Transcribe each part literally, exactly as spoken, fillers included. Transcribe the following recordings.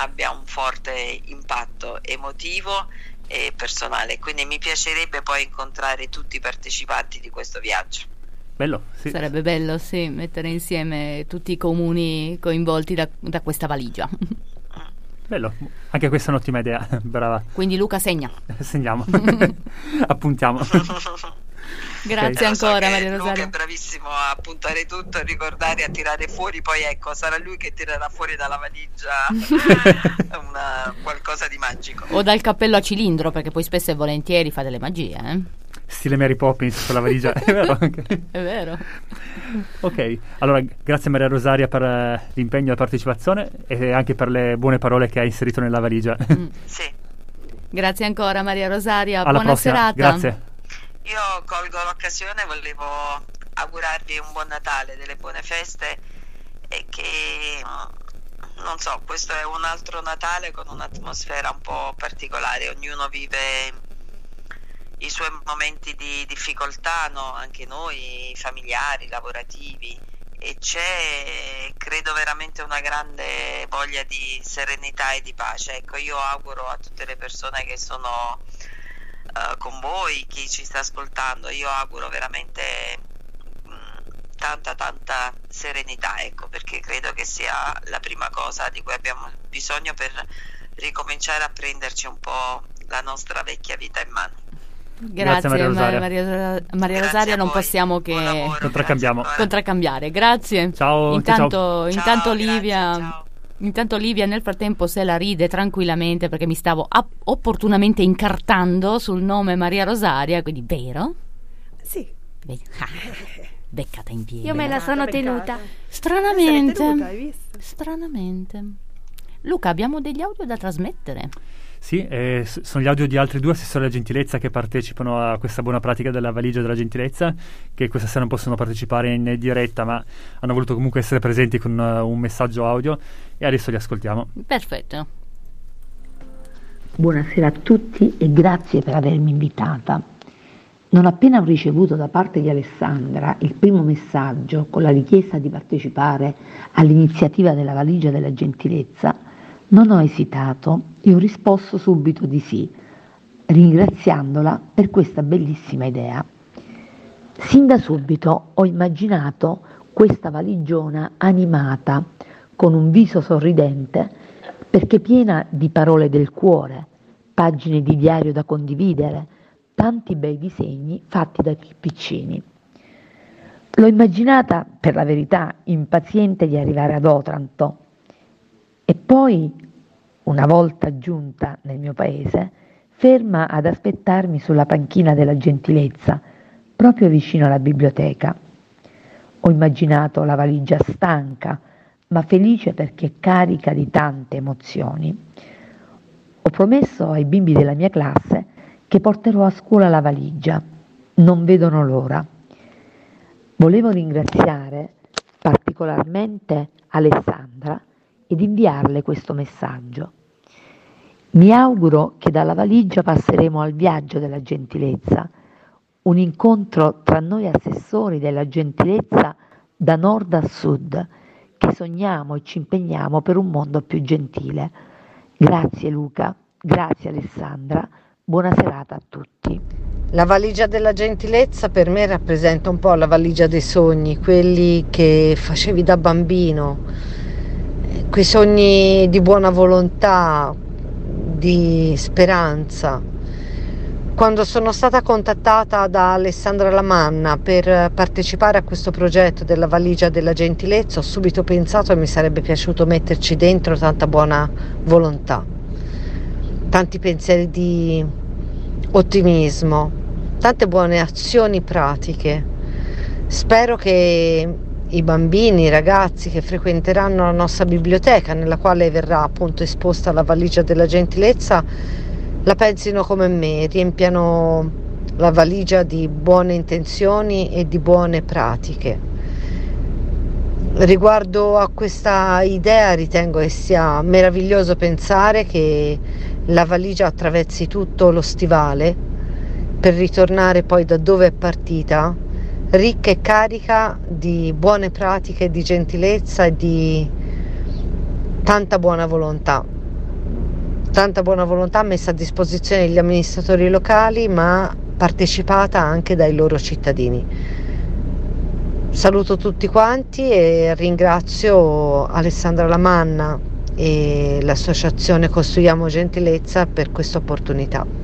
abbia un forte impatto emotivo e personale, quindi mi piacerebbe poi incontrare tutti i partecipanti di questo viaggio. Bello, sì. Sarebbe bello, sì, mettere insieme tutti i comuni coinvolti da, da questa valigia. Bello, anche questa è un'ottima idea, brava. Quindi Luca segna. Segniamo, appuntiamo. Grazie okay. ancora so Maria Rosaria. Luca è bravissimo a puntare tutto, a ricordare, a tirare fuori, poi ecco, sarà lui che tirerà fuori dalla valigia una, qualcosa di magico. O dal cappello a cilindro, perché poi spesso e volentieri fa delle magie, eh? Stile Mary Poppins con la valigia, è vero anche. È vero. Ok, allora grazie Maria Rosaria per uh, l'impegno e la partecipazione e anche per le buone parole che hai inserito nella valigia. Mm. Sì. Grazie ancora Maria Rosaria, alla buona prossima. serata. Grazie. Io colgo l'occasione, volevo augurarvi un buon Natale, delle buone feste e che, non so, questo è un altro Natale con un'atmosfera un po' particolare, ognuno vive i suoi momenti di difficoltà, no? Anche noi, familiari, lavorativi, e c'è, credo, veramente una grande voglia di serenità e di pace. Ecco, io auguro a tutte le persone che sono uh, con voi, chi ci sta ascoltando, io auguro veramente mh, tanta tanta serenità, ecco, perché credo che sia la prima cosa di cui abbiamo bisogno per ricominciare a prenderci un po' la nostra vecchia vita in mano. Grazie, Grazie Maria Rosaria, Maria, Maria Rosaria non possiamo che contraccambiamo. contraccambiare. Grazie. Ciao. Intanto, ciao. intanto Ciao, Livia, grazie, ciao. intanto Livia nel frattempo se la ride tranquillamente perché mi stavo app- opportunamente incartando sul nome Maria Rosaria, quindi vero? Sì. Vedi? Ah, beccata in piedi. Io me la sono tenuta. Stranamente. Tenuta, hai visto? Stranamente. Luca, abbiamo degli audio da trasmettere. Sì, eh, s- sono gli audio di altri due assessori alla gentilezza che partecipano a questa buona pratica della valigia della gentilezza, che questa sera non possono partecipare in diretta ma hanno voluto comunque essere presenti con uh, un messaggio audio e adesso li ascoltiamo. Perfetto. Buonasera a tutti e grazie per avermi invitata. Non appena ho ricevuto da parte di Alessandra il primo messaggio con la richiesta di partecipare all'iniziativa della valigia della gentilezza, non ho esitato e ho risposto subito di sì, ringraziandola per questa bellissima idea. Sin da subito ho immaginato questa valigiona animata, con un viso sorridente, perché piena di parole del cuore, pagine di diario da condividere, tanti bei disegni fatti dai più piccini. L'ho immaginata, per la verità, impaziente di arrivare ad Otranto. E poi, una volta giunta nel mio paese, ferma ad aspettarmi sulla panchina della gentilezza, proprio vicino alla biblioteca. Ho immaginato la valigia stanca, ma felice perché carica di tante emozioni. Ho promesso ai bimbi della mia classe che porterò a scuola la valigia. Non vedono l'ora. Volevo ringraziare particolarmente Alessandra ed inviarle questo messaggio. Mi auguro che dalla valigia passeremo al viaggio della gentilezza, un incontro tra noi assessori della gentilezza da nord a sud, che sogniamo e ci impegniamo per un mondo più gentile. Grazie Luca, grazie Alessandra, buona serata a tutti. La valigia della gentilezza per me rappresenta un po' la valigia dei sogni, quelli che facevi da bambino, quei sogni di buona volontà, di speranza. Quando sono stata contattata da Alessandra Lamanna per partecipare a questo progetto della valigia della gentilezza, ho subito pensato che mi sarebbe piaciuto metterci dentro tanta buona volontà, tanti pensieri di ottimismo, tante buone azioni pratiche. Spero che i bambini, i ragazzi che frequenteranno la nostra biblioteca, nella quale verrà appunto esposta la valigia della gentilezza, la pensino come me, riempiano la valigia di buone intenzioni e di buone pratiche. Riguardo a questa idea, ritengo che sia meraviglioso pensare che la valigia attraversi tutto lo stivale per ritornare poi da dove è partita, ricca e carica di buone pratiche, di gentilezza e di tanta buona volontà. tanta buona volontà messa a disposizione degli amministratori locali, ma partecipata anche dai loro cittadini. Saluto tutti quanti e ringrazio Alessandra Lamanna e l'associazione Costruiamo Gentilezza per questa opportunità.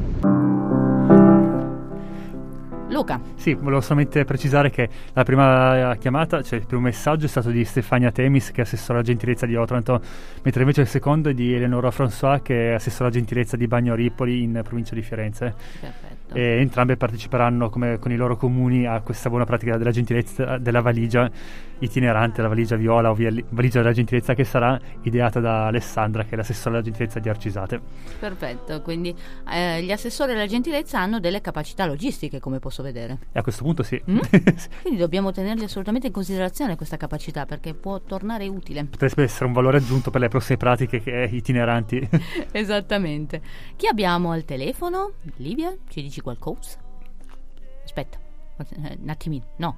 Luca. Sì, volevo solamente precisare che la prima chiamata, cioè il primo messaggio è stato di Stefania Temis, che è assessora alla gentilezza di Otranto, mentre invece il secondo è di Eleonora François, che è assessora alla gentilezza di Bagnolipoli in provincia di Firenze. Perfetto. E entrambe parteciperanno come con i loro comuni a questa buona pratica della gentilezza della valigia itinerante, la valigia viola o via, valigia della gentilezza, che sarà ideata da Alessandra, che è l'assessore alla gentilezza di Arcisate. Perfetto, quindi eh, gli assessori alla gentilezza hanno delle capacità logistiche, come posso vedere. E a questo punto sì. Mm? Quindi dobbiamo tenerli assolutamente in considerazione questa capacità, perché può tornare utile. Potrebbe essere un valore aggiunto per le prossime pratiche che itineranti. Esattamente. Chi abbiamo al telefono? Livia, ci dici qualcosa? Aspetta, un attimino, no.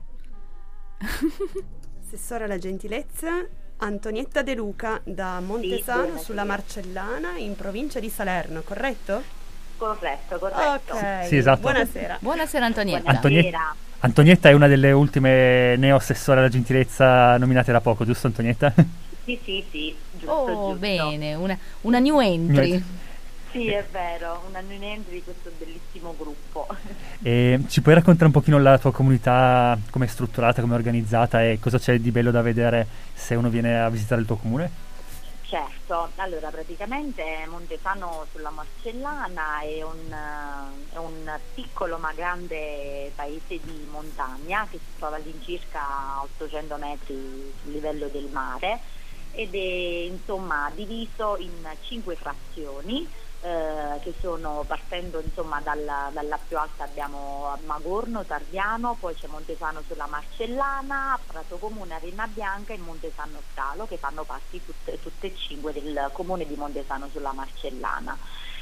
Assessore alla gentilezza Antonietta De Luca da Montesano, sì, sulla Marcellana, in provincia di Salerno, corretto? Corretto, corretto. Ok, sì, esatto. Buonasera. Buonasera Antonietta. Antonietta. Antonietta è una delle ultime neo-assessore alla gentilezza nominate da poco, giusto Antonietta? Sì, sì, sì, giusto, Oh, giusto. bene, una, una new entry. New Sì, è vero, una new entry di questo bellissimo gruppo. E ci puoi raccontare un pochino la tua comunità, come è strutturata, come è organizzata e cosa c'è di bello da vedere se uno viene a visitare il tuo comune? Certo, allora praticamente Montesano sulla Marcellana è un, è un piccolo ma grande paese di montagna che si trova all'incirca a ottocento metri sul livello del mare ed è insomma diviso in cinque frazioni. Eh, che sono partendo insomma dalla, dalla più alta abbiamo Magorno, Tardiano, poi c'è Montesano sulla Marcellana, Prato Comune, Arena Bianca e Montesano Scalo, che fanno parte tutte, tutte e cinque del comune di Montesano sulla Marcellana.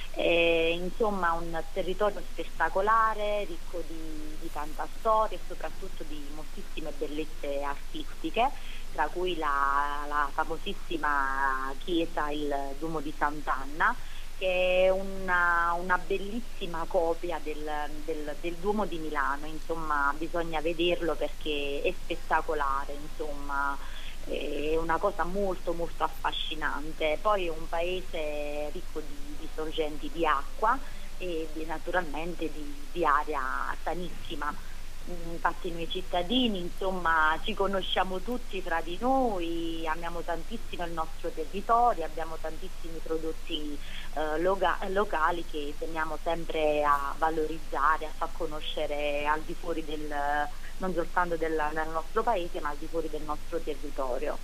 Eh, insomma un territorio spettacolare, ricco di, di tanta storia e soprattutto di moltissime bellezze artistiche, tra cui la, la famosissima chiesa, il Duomo di Sant'Anna, che è una, una bellissima copia del, del, del Duomo di Milano, insomma bisogna vederlo perché è spettacolare, insomma è una cosa molto molto affascinante. Poi è un paese ricco di, di sorgenti di acqua e di, naturalmente di, di aria sanissima. Infatti noi cittadini insomma ci conosciamo tutti tra di noi, amiamo tantissimo il nostro territorio, abbiamo tantissimi prodotti eh, loga- locali che teniamo sempre a valorizzare, a far conoscere al di fuori del, non soltanto del, del nostro paese ma al di fuori del nostro territorio.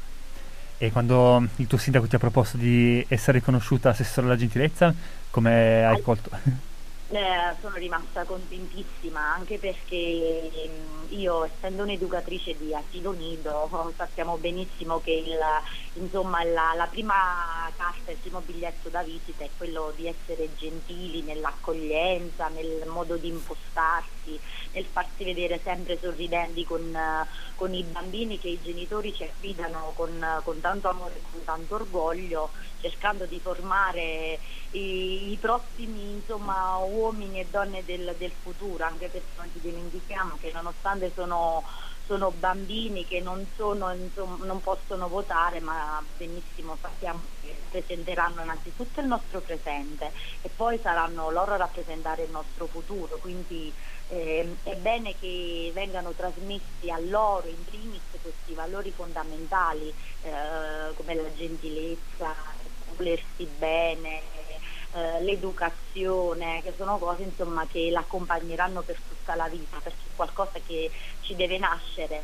E quando il tuo sindaco ti ha proposto di essere riconosciuta assessore alla gentilezza, come hai colto? Eh, sono rimasta contentissima anche perché mh, io essendo un'educatrice di asilo nido sappiamo benissimo che il, insomma, la, la prima carta, il primo biglietto da visita è quello di essere gentili nell'accoglienza, nel modo di impostarsi, nel farsi vedere sempre sorridenti con, con i bambini che i genitori ci affidano con, con tanto amore e con tanto orgoglio, cercando di formare i, i prossimi insomma uomini e donne del, del futuro, anche perché non ci dimentichiamo che nonostante sono, sono bambini che non, sono, insomma, non possono votare, ma benissimo sappiamo che rappresenteranno innanzitutto il nostro presente e poi saranno loro a rappresentare il nostro futuro, quindi eh, è bene che vengano trasmessi a loro in primis questi valori fondamentali eh, come la gentilezza, volersi bene, eh, l'educazione, che sono cose insomma che l'accompagneranno per tutta la vita, perché è qualcosa che ci deve nascere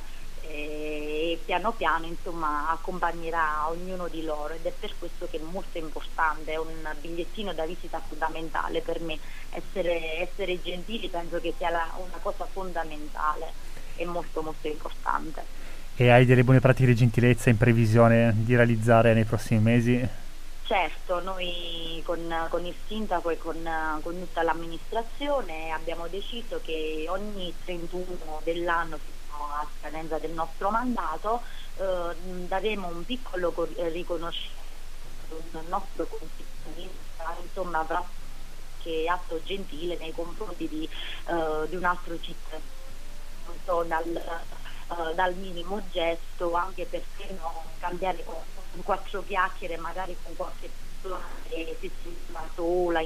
eh, e piano piano insomma accompagnerà ognuno di loro, ed è per questo che è molto importante, è un bigliettino da visita fondamentale per me. Essere, essere gentili penso che sia la, una cosa fondamentale e molto molto importante. E hai delle buone pratiche di gentilezza in previsione di realizzare nei prossimi mesi? Certo, noi con, con il sindaco e con, con tutta l'amministrazione abbiamo deciso che ogni trentuno dell'anno, fino a scadenza del nostro mandato, eh, daremo un piccolo riconoscimento al nostro consiglio insomma avrà che atto gentile nei confronti di, uh, di un altro cittadino, non so, dal, uh, dal minimo gesto, anche perché no, cambiare con, con quattro chiacchiere magari con qualche persona che si sente sola.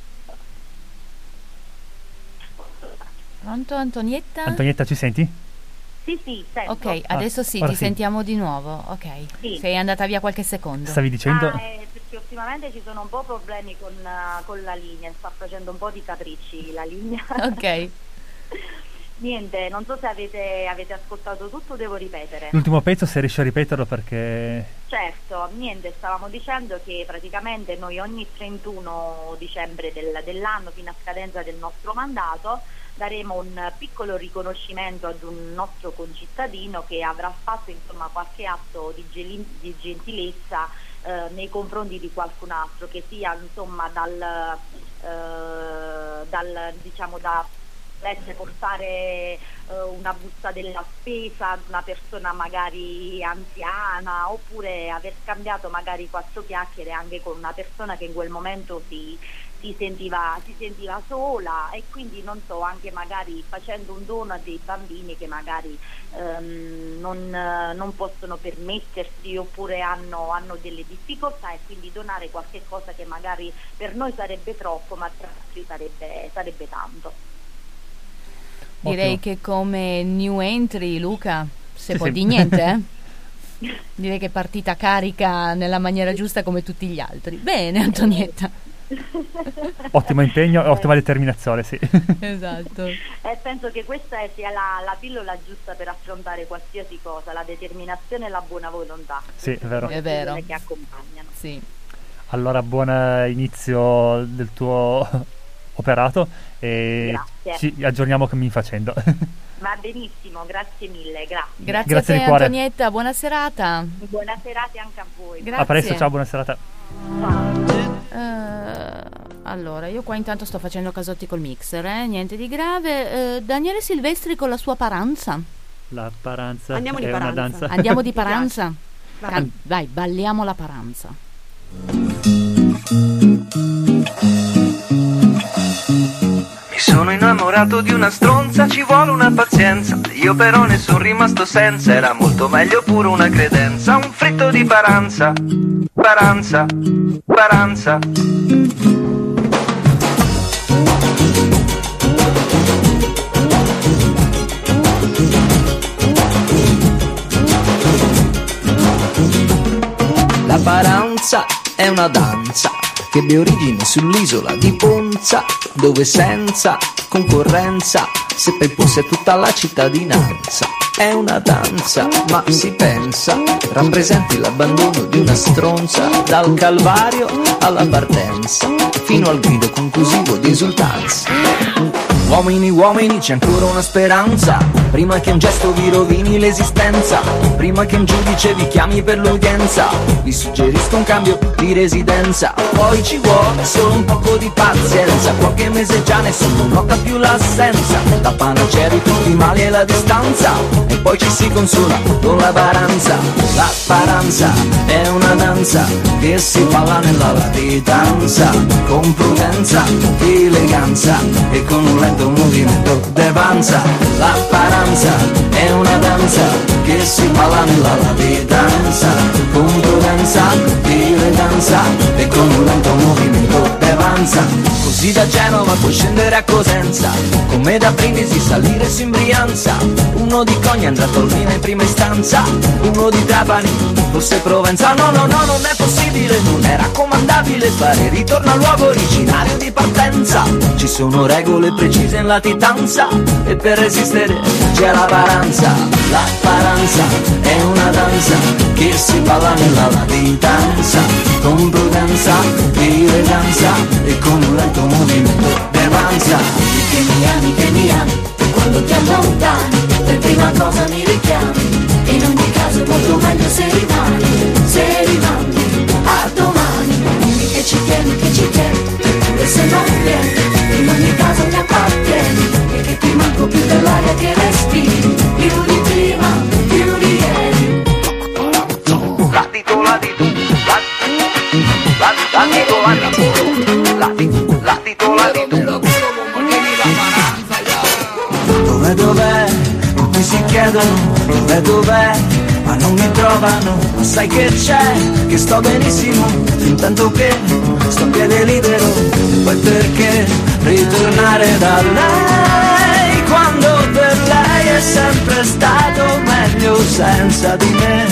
Pronto Antonietta? Antonietta, ci senti? Sì, sì, sento. Ok, adesso sì, ah, ti sì. sentiamo di nuovo. Ok, sì. Sei andata via qualche secondo. Stavi dicendo? Ah, eh, perché ultimamente ci sono un po' problemi con, uh, con la linea, sta facendo un po' di capricci la linea. Ok. Niente, non so se avete, avete ascoltato tutto, devo ripetere. L'ultimo pezzo, se riesci a ripeterlo, perché... Certo, niente, stavamo dicendo che praticamente noi ogni trentuno dicembre del, dell'anno, fino a scadenza del nostro mandato, daremo un piccolo riconoscimento ad un nostro concittadino che avrà fatto insomma qualche atto di, gel- di gentilezza eh, nei confronti di qualcun altro, che sia insomma dal, eh, dal diciamo da portare uh, una busta della spesa ad una persona magari anziana, oppure aver scambiato magari quattro chiacchiere anche con una persona che in quel momento si, si, sentiva, si sentiva sola, e quindi non so, anche magari facendo un dono a dei bambini che magari um, non, non possono permettersi, oppure hanno, hanno delle difficoltà, e quindi donare qualche cosa che magari per noi sarebbe troppo, ma per altri sarebbe, sarebbe tanto. Direi Ottimo. che come new entry, Luca, se Sì, può sì. di niente, eh? Direi che è partita carica nella maniera giusta come tutti gli altri. Bene, Antonietta. Ottimo impegno e ottima determinazione, sì. Esatto. E penso che questa sia la, la pillola giusta per affrontare qualsiasi cosa, la determinazione e la buona volontà. Sì, è vero. È vero. Quelle che accompagnano. Sì. Allora, buon inizio del tuo operato e Grazie. ci aggiorniamo cammin facendo. Va benissimo, grazie mille, grazie. Grazie, Grazie a di te cuore. Antonietta, buona serata. Buona serata anche a voi. Grazie. A presto, ciao, buona serata. Eh, allora, io qua intanto sto facendo casotti col mixer, eh? Niente di grave. Eh, Daniele Silvestri con la sua paranza. La paranza Andiamo di è una paranza. danza. Andiamo di Mi piace. paranza? Vai. Can- vai, balliamo la paranza. Mi sono innamorato di una stronza, ci vuole una pazienza. Io però ne sono rimasto senza, era molto meglio pure una credenza. Un fritto di paranza, paranza, paranza. La paranza è una danza che ebbe origine sull'isola di Ponza, dove senza concorrenza seppe imporsi a tutta la cittadinanza. È una danza, ma si pensa, rappresenti l'abbandono di una stronza, dal calvario alla partenza, fino al grido conclusivo di esultanza. Uomini, uomini, c'è ancora una speranza, prima che un gesto vi rovini l'esistenza, prima che un giudice vi chiami per l'udienza, vi suggerisco un cambio di residenza. Poi ci vuole solo un poco di pazienza, qualche mese già nessuno nota più l'assenza, la panacea di tutti i mali è la distanza, e poi ci si consola con la paranza. La paranza è una danza che si balla nella latitanza, con prudenza, eleganza e con un lento movimento d'avanza. La paranza è una danza che si balla nella latitanza, con prudenza, eleganza e con un lento movimento d'avanza. Così da Genova puoi scendere a Cosenza, come da Brindisi salire su in Brianza. Uno di Cogna andrà a Tolmina in prima istanza, uno di Trapani forse Provenza. No, no, no, non è possibile, non è raccomandabile fare ritorno al luogo originario di partenza. Ci sono regole precise in latitanza, e per resistere c'è la paranza. La paranza è una danza che si balla nella latitanza, con prudenza, eleganza e con un lento movimento d'avanza. Che mi ami, che mi ami, quando ti allontani, per prima cosa mi richiami. In ogni caso è molto meglio se rimani, se rimani a domani. Dimmi che ci tieni, che ci tieni, eppure se non vieni, in ogni caso mi appartieni, e che ti manco più dell'aria che respiri, più di prima, più di ieri. Latito, latito, latito, latito, latito, chiedono dov'è dov'è, ma non mi trovano, ma sai che c'è, che sto benissimo, intanto che sto a piede libero, e poi perché ritornare da lei, quando per lei è sempre stato meglio senza di me.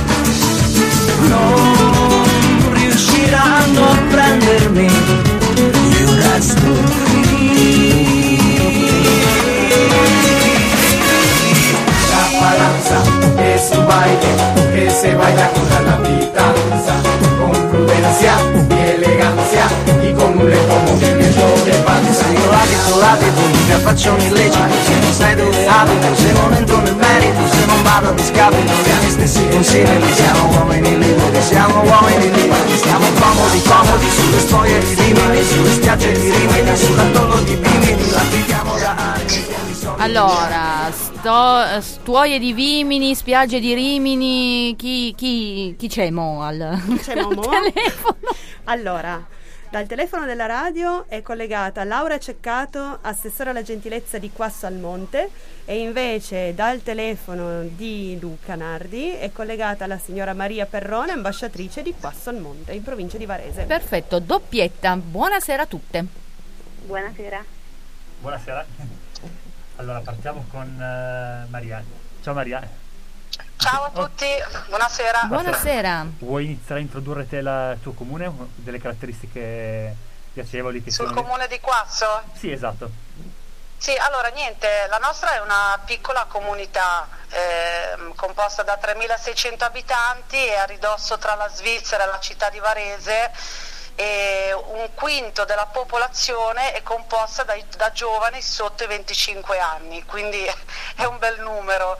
Non riusciranno a prendermi, io resto qui. Balanza, es tu baile, que se baila con la navidad, con prudencia y elegancia y con un lento movimiento de panza. Io abito, abito, mi affacciano illeciti, se non sai dove abito, se non entro nel merito, se non vado a discapito dei miei stessi consigli. Siamo uomini liberi, siamo uomini liberi, stiamo comodi, comodi sulle storie di Rimini, sulle spiagge di Rimini, sull'atollo di Bimini, la viviamo da anni. Allora, sto, stuoie di Vimini, spiagge di Rimini, chi, chi, chi c'è mo al Chi c'è mo? telefono? Allora, dal telefono della radio è collegata Laura Ceccato, assessore alla gentilezza di Quasso al Monte, e invece dal telefono di Luca Nardi è collegata la signora Maria Perrone, ambasciatrice di Quasso al Monte, in provincia di Varese. Perfetto, doppietta. Buonasera a tutte. Buonasera. Buonasera. Allora partiamo con uh, Maria. Ciao Maria. Ciao a tutti, buonasera. Buonasera. Vuoi iniziare a introdurre te la, il tuo comune, delle caratteristiche piacevoli che Sul sono... comune di Quasso? Sì, esatto. Sì, allora niente, la nostra è una piccola comunità eh, composta da tremilaseicento abitanti e a ridosso tra la Svizzera e la città di Varese, e un quinto della popolazione è composta dai, da giovani sotto i venticinque anni, quindi è un bel numero.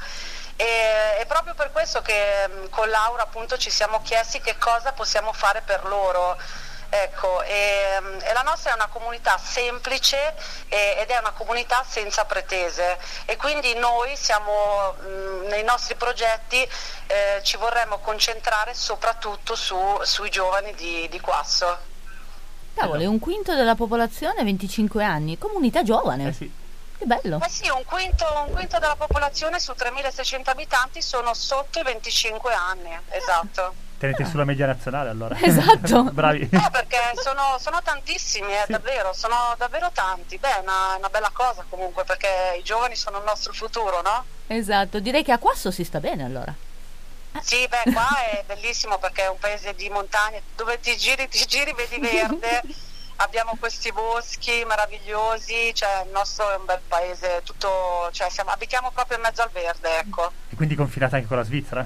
E, è proprio per questo che con Laura appunto ci siamo chiesti che cosa possiamo fare per loro. Ecco, e, e la nostra è una comunità semplice e, ed è una comunità senza pretese, e quindi noi siamo mh, nei nostri progetti eh, ci vorremmo concentrare soprattutto su, sui giovani di, di Quasso. Cavolo, è un quinto della popolazione, venticinque anni, comunità giovane. Eh sì. Che bello. Eh sì, un quinto, un quinto della popolazione su tremilaseicento abitanti sono sotto i venticinque anni, esatto. Tenete Ah. sulla media nazionale allora. Esatto. Bravi. Eh, perché sono, sono tantissimi, eh, Sì. davvero, sono davvero tanti. Beh, è una, una bella cosa comunque, perché i giovani sono il nostro futuro, no? Esatto, direi che a Quasso si sta bene allora. Sì, beh, qua è bellissimo perché è un paese di montagne, dove ti giri, ti giri, vedi verde, abbiamo questi boschi meravigliosi, cioè il nostro è un bel paese, tutto, cioè siamo, abitiamo proprio in mezzo al verde, ecco. E quindi confinata anche con la Svizzera?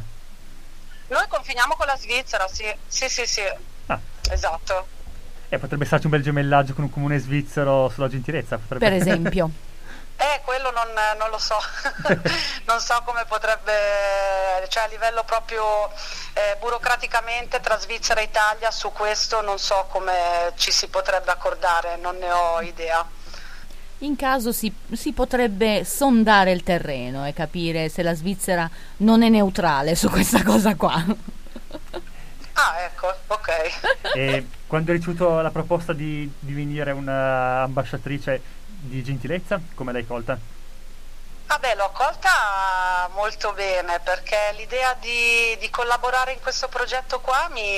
Noi confiniamo con la Svizzera, sì, sì, sì, sì, Ah. esatto. E potrebbe esserci un bel gemellaggio con un comune svizzero sulla gentilezza, potrebbe... Per esempio. Eh, quello non, non lo so, non so come potrebbe, cioè a livello proprio eh, burocraticamente tra Svizzera e Italia su questo non so come ci si potrebbe accordare, non ne ho idea. In caso si, si potrebbe sondare il terreno e capire se la Svizzera non è neutrale su questa cosa qua. Ah, ecco, ok. E quando hai ricevuto la proposta di divenire un'ambasciatrice di gentilezza, come l'hai colta? Vabbè, l'ho accolta molto bene, perché l'idea di, di collaborare in questo progetto qua mi,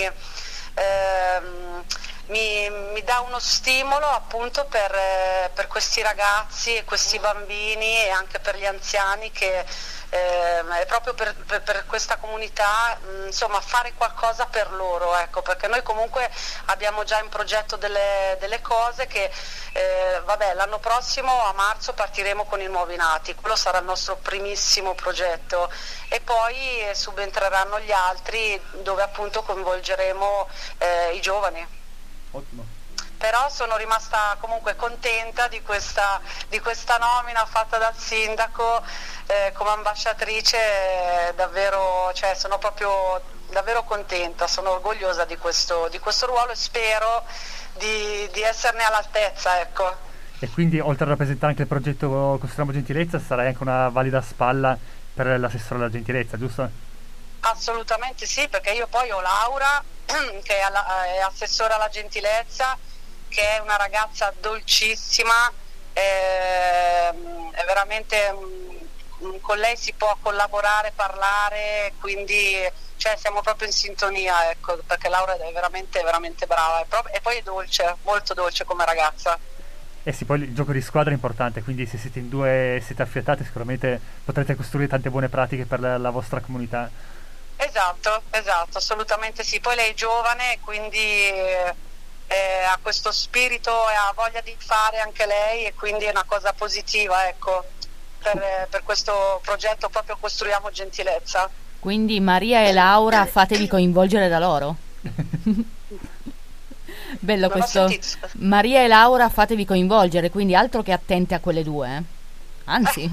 ehm, mi, mi dà uno stimolo appunto per, eh, per questi ragazzi e questi bambini e anche per gli anziani che eh, è proprio per, per, per questa comunità, mh, insomma, fare qualcosa per loro, ecco, perché noi comunque abbiamo già in progetto delle, delle cose che eh, vabbè, l'anno prossimo a marzo partiremo con i nuovi nati, quello sarà il nostro primissimo progetto, e poi eh, subentreranno gli altri dove appunto coinvolgeremo eh, i giovani. Ottimo. Però sono rimasta comunque contenta di questa, di questa nomina fatta dal sindaco eh, come ambasciatrice, eh, davvero, cioè, sono proprio davvero contenta, sono orgogliosa di questo, di questo ruolo e spero di, di esserne all'altezza, ecco. E quindi oltre a rappresentare anche il progetto Costruiamo Gentilezza sarai anche una valida spalla per l'assessore alla gentilezza, giusto? Assolutamente sì, perché io poi ho Laura che è, alla, è assessore alla gentilezza, che è una ragazza dolcissima, eh, è veramente con lei si può collaborare, parlare, quindi cioè, siamo proprio in sintonia, ecco, perché Laura è veramente veramente brava e, pro- e poi è dolce, molto dolce come ragazza. Eh sì, poi il gioco di squadra è importante, quindi se siete in due, siete affiatate, sicuramente potrete costruire tante buone pratiche per la, la vostra comunità. Esatto, esatto, assolutamente sì. Poi lei è giovane, quindi eh, ha questo spirito e ha voglia di fare anche lei, e quindi è una cosa positiva, ecco, per, eh, per questo progetto proprio Costruiamo Gentilezza. Quindi Maria e Laura fatevi coinvolgere da loro. Bello Non ho questo. sentito. Maria e Laura fatevi coinvolgere, quindi altro che attente a quelle due, eh. Anzi.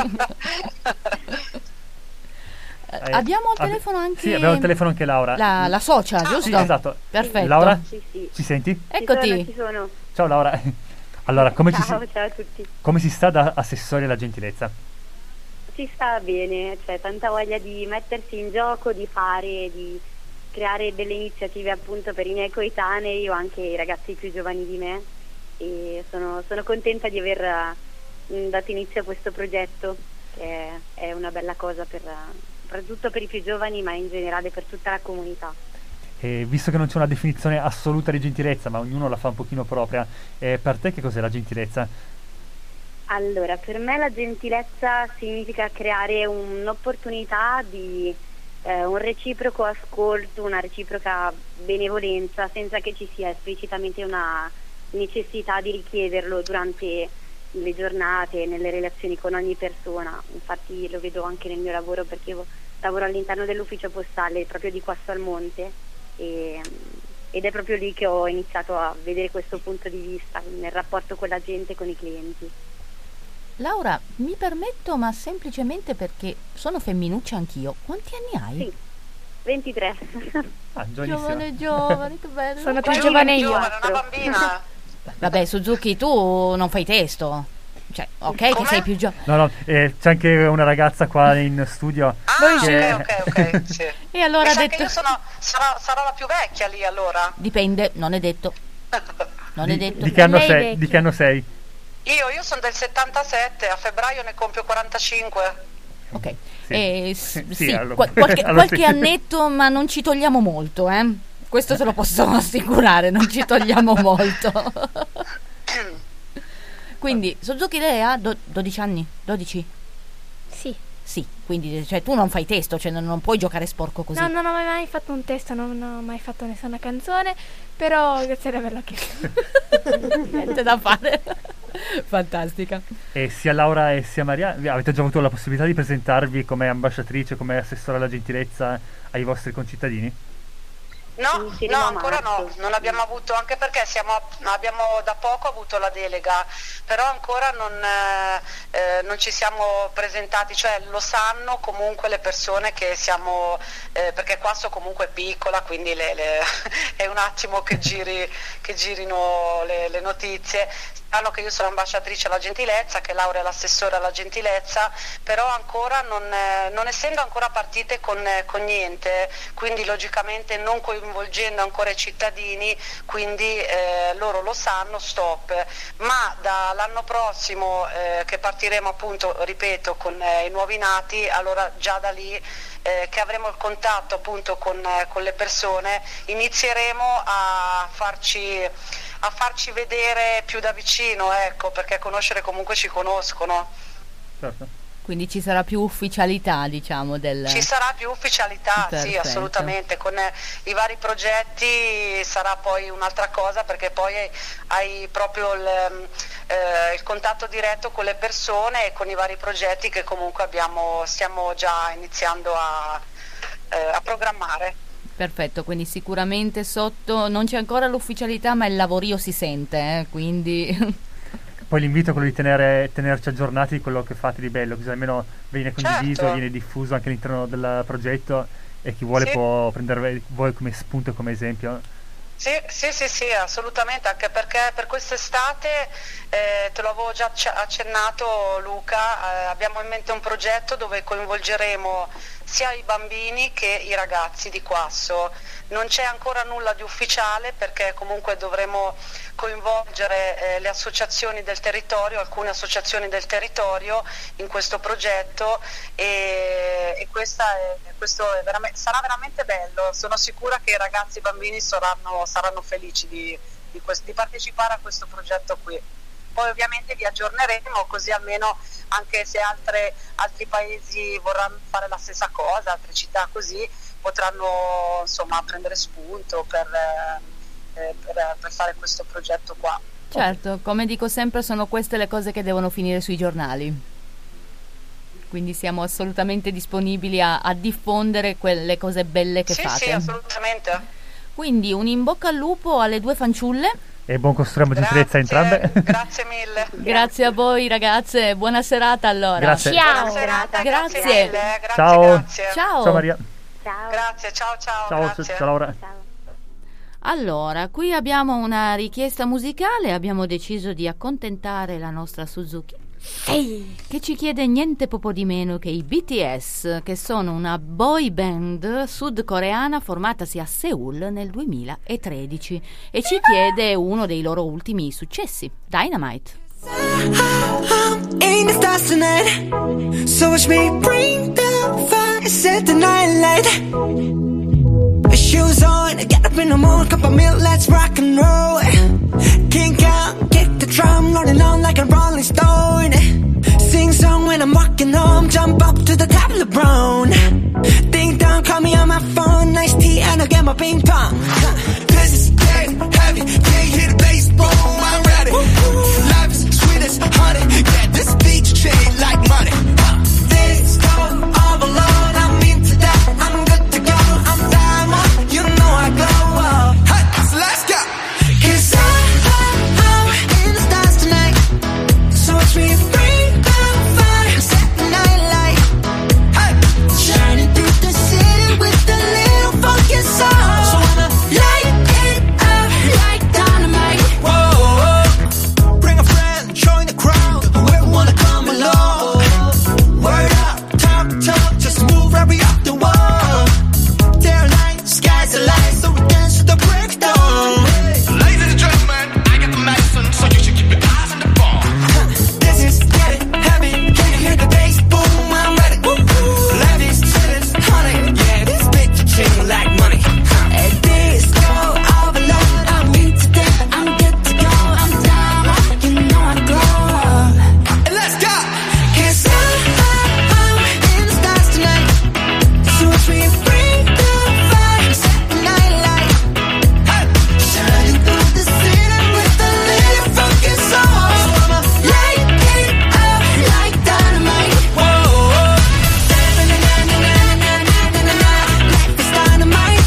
Eh, abbiamo al abbi- telefono anche Sì, abbiamo al telefono anche Laura. la, la socia, Sì, giusto? esatto. Perfetto. Laura, Sì, sì. ci senti? Eccoti. Ci sono, ci sono. Ciao Laura. Allora, come, ci Ciao, si, ciao a tutti. come si sta da assessore alla gentilezza? Si sta bene, c'è tanta voglia di mettersi in gioco, di fare, di creare delle iniziative appunto per i miei coetanei o anche i ragazzi più giovani di me, e sono, sono contenta di aver uh, dato inizio a questo progetto, che è, è una bella cosa per, soprattutto per i più giovani, ma in generale per tutta la comunità. E visto che non c'è una definizione assoluta di gentilezza, ma ognuno la fa un pochino propria, eh, per te che cos'è la gentilezza? Allora, per me la gentilezza significa creare un'opportunità di eh, un reciproco ascolto, una reciproca benevolenza, senza che ci sia esplicitamente una necessità di richiederlo durante le giornate, nelle relazioni con ogni persona. Infatti lo vedo anche nel mio lavoro, perché io lavoro all'interno dell'ufficio postale proprio di Quasso al Monte, e, ed è proprio lì che ho iniziato a vedere questo punto di vista nel rapporto con la gente, con i clienti. Laura, mi permetto, ma semplicemente perché sono femminuccia anch'io. Quanti anni hai? Sì, ventitré. Ah, giovanissima. Giovane, giovane, che bello. Sono più Giovane, giovane io. giovane, una bambina. Vabbè, Suzuki, tu non fai testo. Cioè, ok che Com'è? sei più giovane. No, no, eh, c'è anche una ragazza qua in studio. Ah, che- ok, ok, ok, sì. E allora Mi ha sa detto... che io sono, sarò, sarò la più vecchia lì allora. Dipende, non è detto. Non è di, detto. di che anno Lei sei? vecchia. Di che anno sei? Io, io sono del settantasette, a febbraio ne compio quarantacinque. Ok. Sì. Eh, s- Sì, sì, allora- qual- qualche, allora qualche sì. annetto, ma non ci togliamo molto, eh. Questo te lo posso assicurare, non ci togliamo molto. Quindi, Suzuki lei ha do- dodici anni? dodici? Sì. Sì, quindi cioè, tu non fai testo, cioè non, non puoi giocare sporco così. No, non ho mai fatto un testo, non ho mai fatto nessuna canzone, però grazie di averlo chiesto. Niente da fare. Fantastica. E sia Laura e sia Maria, vi- avete già avuto la possibilità di presentarvi come ambasciatrice, come assessore alla gentilezza ai vostri concittadini? No, Inizieremo no, a ancora no, marzo. non abbiamo avuto, anche perché siamo, abbiamo da poco avuto la delega, però ancora non, eh, eh, non ci siamo presentati, cioè lo sanno comunque le persone che siamo, eh, perché qua so comunque è piccola, quindi le, le, è un attimo che, giri, che girino le, le notizie. Sanno che io sono ambasciatrice alla gentilezza, che Laura è l'assessore alla gentilezza, però ancora non, eh, non essendo ancora partite con, eh, con niente, quindi logicamente non coinvolgendo ancora i cittadini, quindi eh, loro lo sanno, stop. Ma dall'anno prossimo eh, che partiremo appunto, ripeto, con eh, i nuovi nati, allora già da lì eh, che avremo il contatto appunto con, eh, con le persone, inizieremo a farci a farci vedere più da vicino, ecco, perché conoscere comunque ci conoscono. Certo. Quindi ci sarà più ufficialità, diciamo, del... Ci sarà più ufficialità, sì, Perfetto. assolutamente. Con eh, i vari progetti sarà poi un'altra cosa, perché poi hai proprio il, eh, il contatto diretto con le persone e con i vari progetti che comunque abbiamo, stiamo già iniziando a, eh, a programmare. Perfetto, quindi sicuramente sotto non c'è ancora l'ufficialità, ma il lavorio si sente, eh, quindi Poi l'invito è quello di tenere, tenerci aggiornati di quello che fate di bello, così almeno viene condiviso, Certo. viene diffuso anche all'interno del progetto, e chi vuole Sì. può prendere voi come spunto e come esempio. Sì, sì, sì, sì, assolutamente, anche perché per quest'estate, eh, te lo avevo già acc- accennato Luca, eh, abbiamo in mente un progetto dove coinvolgeremo sia i bambini che i ragazzi di Quasso. Non c'è ancora nulla di ufficiale perché comunque dovremo coinvolgere eh, le associazioni del territorio, alcune associazioni del territorio in questo progetto e, e questa è, questo è veramente, sarà veramente bello. Sono sicura che i ragazzi e i bambini saranno, saranno felici di, di, quest- di partecipare a questo progetto qui. Poi ovviamente vi aggiorneremo, così almeno anche se altre, altri paesi vorranno fare la stessa cosa, altre città così, potranno insomma prendere spunto per, eh, per, per fare questo progetto qua. Certo, come dico sempre, sono queste le cose che devono finire sui giornali. Quindi siamo assolutamente disponibili a, a diffondere quelle cose belle che sì, fate. Sì, assolutamente. Quindi un in bocca al lupo alle due fanciulle. E buon costruiamo gentilezza entrambe. Grazie mille. Grazie a voi ragazze, buona serata allora. Grazie. Ciao. Buona serata, grazie. grazie mille, grazie, Ciao. grazie. Ciao. Ciao Maria. Ciao. Grazie, ciao ciao. Ciao, grazie. ciao Laura. Allora, qui abbiamo una richiesta musicale, abbiamo deciso di accontentare la nostra Suzuki. Ehi, che ci chiede niente poco di meno che i B T S, che sono una boy band sudcoreana formatasi a Seoul nel duemilatredici, e ci chiede uno dei loro ultimi successi, Dynamite. In the stars tonight, so watch me bring the fire, set the night light. Shoes on, get up in the morning, cup of milk, let's rock and roll. Kink out, kick the drum, rolling on like a rolling stone. Sing song when I'm walking home, jump up to the top of LeBron. Ding dong, call me on my phone, nice tea and I'll get my ping pong. This is getting heavy, can't hear the bass, boom, I'm ready. Life is sweet as honey, yeah, this beach chain like money. This go all alone, I'm into that, I'm good to go, I'm diamond, you know I glow. Hey, so let's go. Cause I, I, I'm in the stars tonight, so watch me bring the fire, set the night light. Hey, shining through the city with a little funky soul. So I'ma light it up like dynamite. Whoa, bring a friend, join the crowd, whoever wanna come along. Word up, talk, talk, just move right up the wall. Day or night, sky's the light, so we dance to the breakdown. Ladies and gentlemen, I got the medicine, so you should keep your eyes on the ball. This is getting heavy, can you hear the bass? Boom, I'm ready. Life is sweet as honey, yeah, this bitch chain like money. And this go all alone, I'm into that, I'm good to go, I'm down, you know I glow. And let's go, cause I, I, I'm in the stars tonight, so watch me bring the fire, set the night light. Hey, shining through the city with a little funky soul. So I'ma light it up like dynamite. Whoa, da-na-na-na-na-na-na-na-na-na, life is dynamite.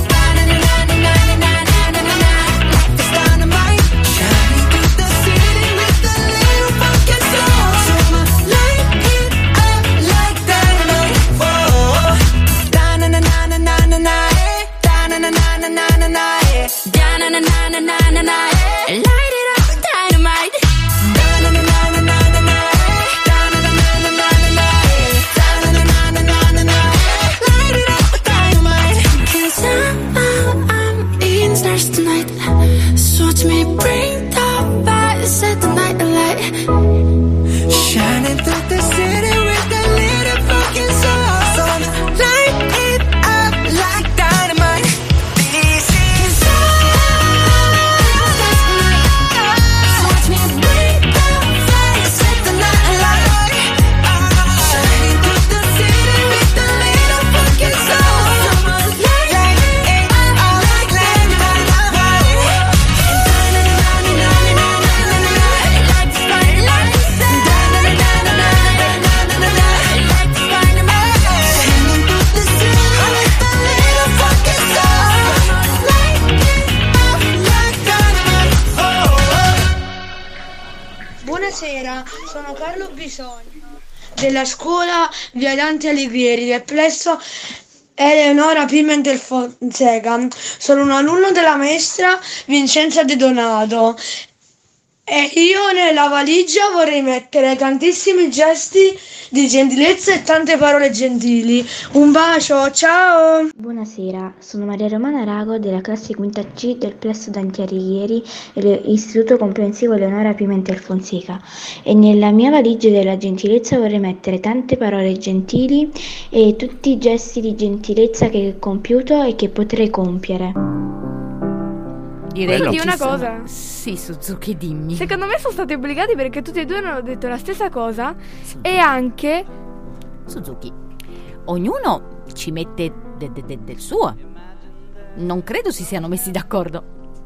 Da-na-na-na-na-na-na-na-na-na, life is dynamite. Shining through the city with a little funky soul. So I'ma light it up like dynamite. Whoa, da-na-na-na-na-na-na, da-na-na-na-na-na-na, da-na-na-na-na-na-na, light it up with dynamite. Da-na-na-na-na-na-na, da-na-na-na-na-na-na, da-na-na-na-na-na-na, light it up with dynamite. 'Cause I'm, I'm in the stars tonight, so watch me bring the fire, set the night alight. Shining through the city with a little fucking soul. So I'ma light it up like dynamite. This is so watch me bring the fire, set the night alight. Shining through the city with a little fucking soul. So I'ma light it up like dynamite. Like the spotlight, like the dynamite. Shining through the city with a little fucking soul. Light it up like dynamite. Buonasera, sono Carlo Bisogno della scuola Via Dante Alighieri del plesso Eleonora Pimentel Fonseca. Sono un alunno della maestra Vincenza De Donato E io nella valigia vorrei mettere tantissimi gesti di gentilezza e tante parole gentili. Un bacio, ciao! Buonasera, sono Maria Romana Rago della classe quinta C del Plesso Dante Alighieri dell'Istituto Comprensivo Eleonora Pimentel Fonseca e nella mia valigia della gentilezza vorrei mettere tante parole gentili e tutti i gesti di gentilezza che ho compiuto e che potrei compiere. Direi Quindi che una ci sono- cosa. Sì, Suzuki, dimmi. Secondo me sono stati obbligati perché tutti e due hanno detto la stessa cosa e anche Suzuki, ognuno ci mette de- de- de- del suo. Non credo si siano messi d'accordo.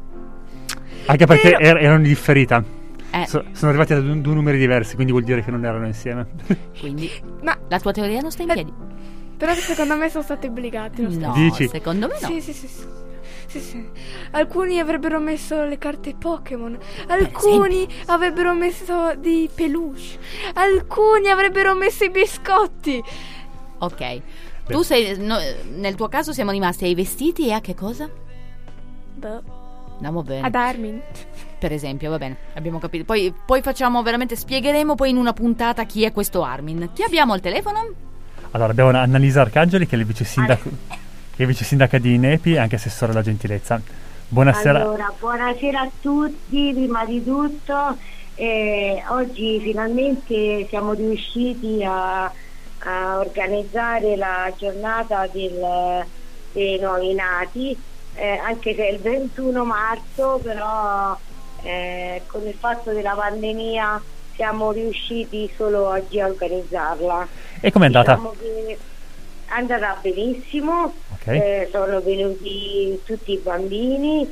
Anche perché Però- er- erano in differita. Eh. So- sono arrivati da due, due numeri diversi, quindi vuol dire che non erano insieme. Quindi Ma la tua teoria non sta in piedi. però secondo me sono stati obbligati. lo No, stesso. Dici? secondo me no. Sì, sì, sì, sì. Sì, sì. Alcuni avrebbero messo le carte Pokémon, alcuni avrebbero messo di peluche, alcuni avrebbero messo i biscotti. Ok. Tu sei no, nel tuo caso siamo rimasti ai vestiti e a che cosa? Boh. Andiamo bene. Ad Armin. Per esempio, va bene, abbiamo capito. Poi, poi facciamo veramente, spiegheremo poi in una puntata chi è questo Armin. Chi abbiamo al telefono? Allora, abbiamo Annalisa Arcangeli, che è il vice sindaco, che è vice sindaca di Nepi e anche assessore alla gentilezza. Buonasera. Allora, buonasera a tutti, prima di tutto. Eh, oggi finalmente siamo riusciti a, a organizzare la giornata del, dei nuovi nati, eh, anche se è il ventuno marzo, però eh, con il fatto della pandemia siamo riusciti solo oggi a organizzarla. E com'è andata? Diciamo che è andata benissimo, Ok. eh, sono venuti tutti i bambini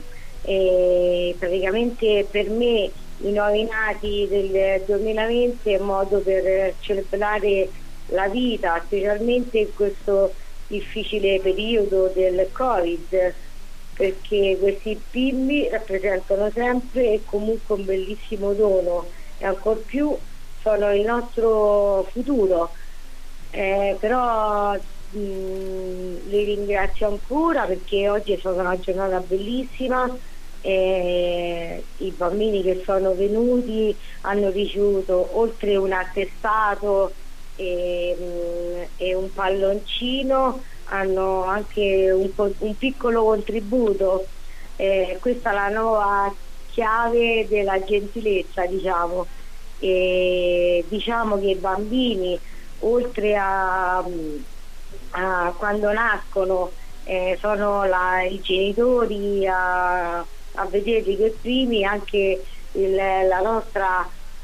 e praticamente per me i nuovi nati del duemilaventi è un modo per celebrare la vita, specialmente in questo difficile periodo del Covid, perché questi bimbi rappresentano sempre e comunque un bellissimo dono e ancor più sono il nostro futuro. Eh, però mh, li ringrazio ancora perché oggi è stata una giornata bellissima e i bambini che sono venuti hanno ricevuto oltre un attestato e, mh, e un palloncino, hanno anche un, po- un piccolo contributo. Eh, questa è la nuova chiave della gentilezza, diciamo, e diciamo che i bambini oltre a, a quando nascono eh, sono la, i genitori a, a vederli per primi, anche il, la nostra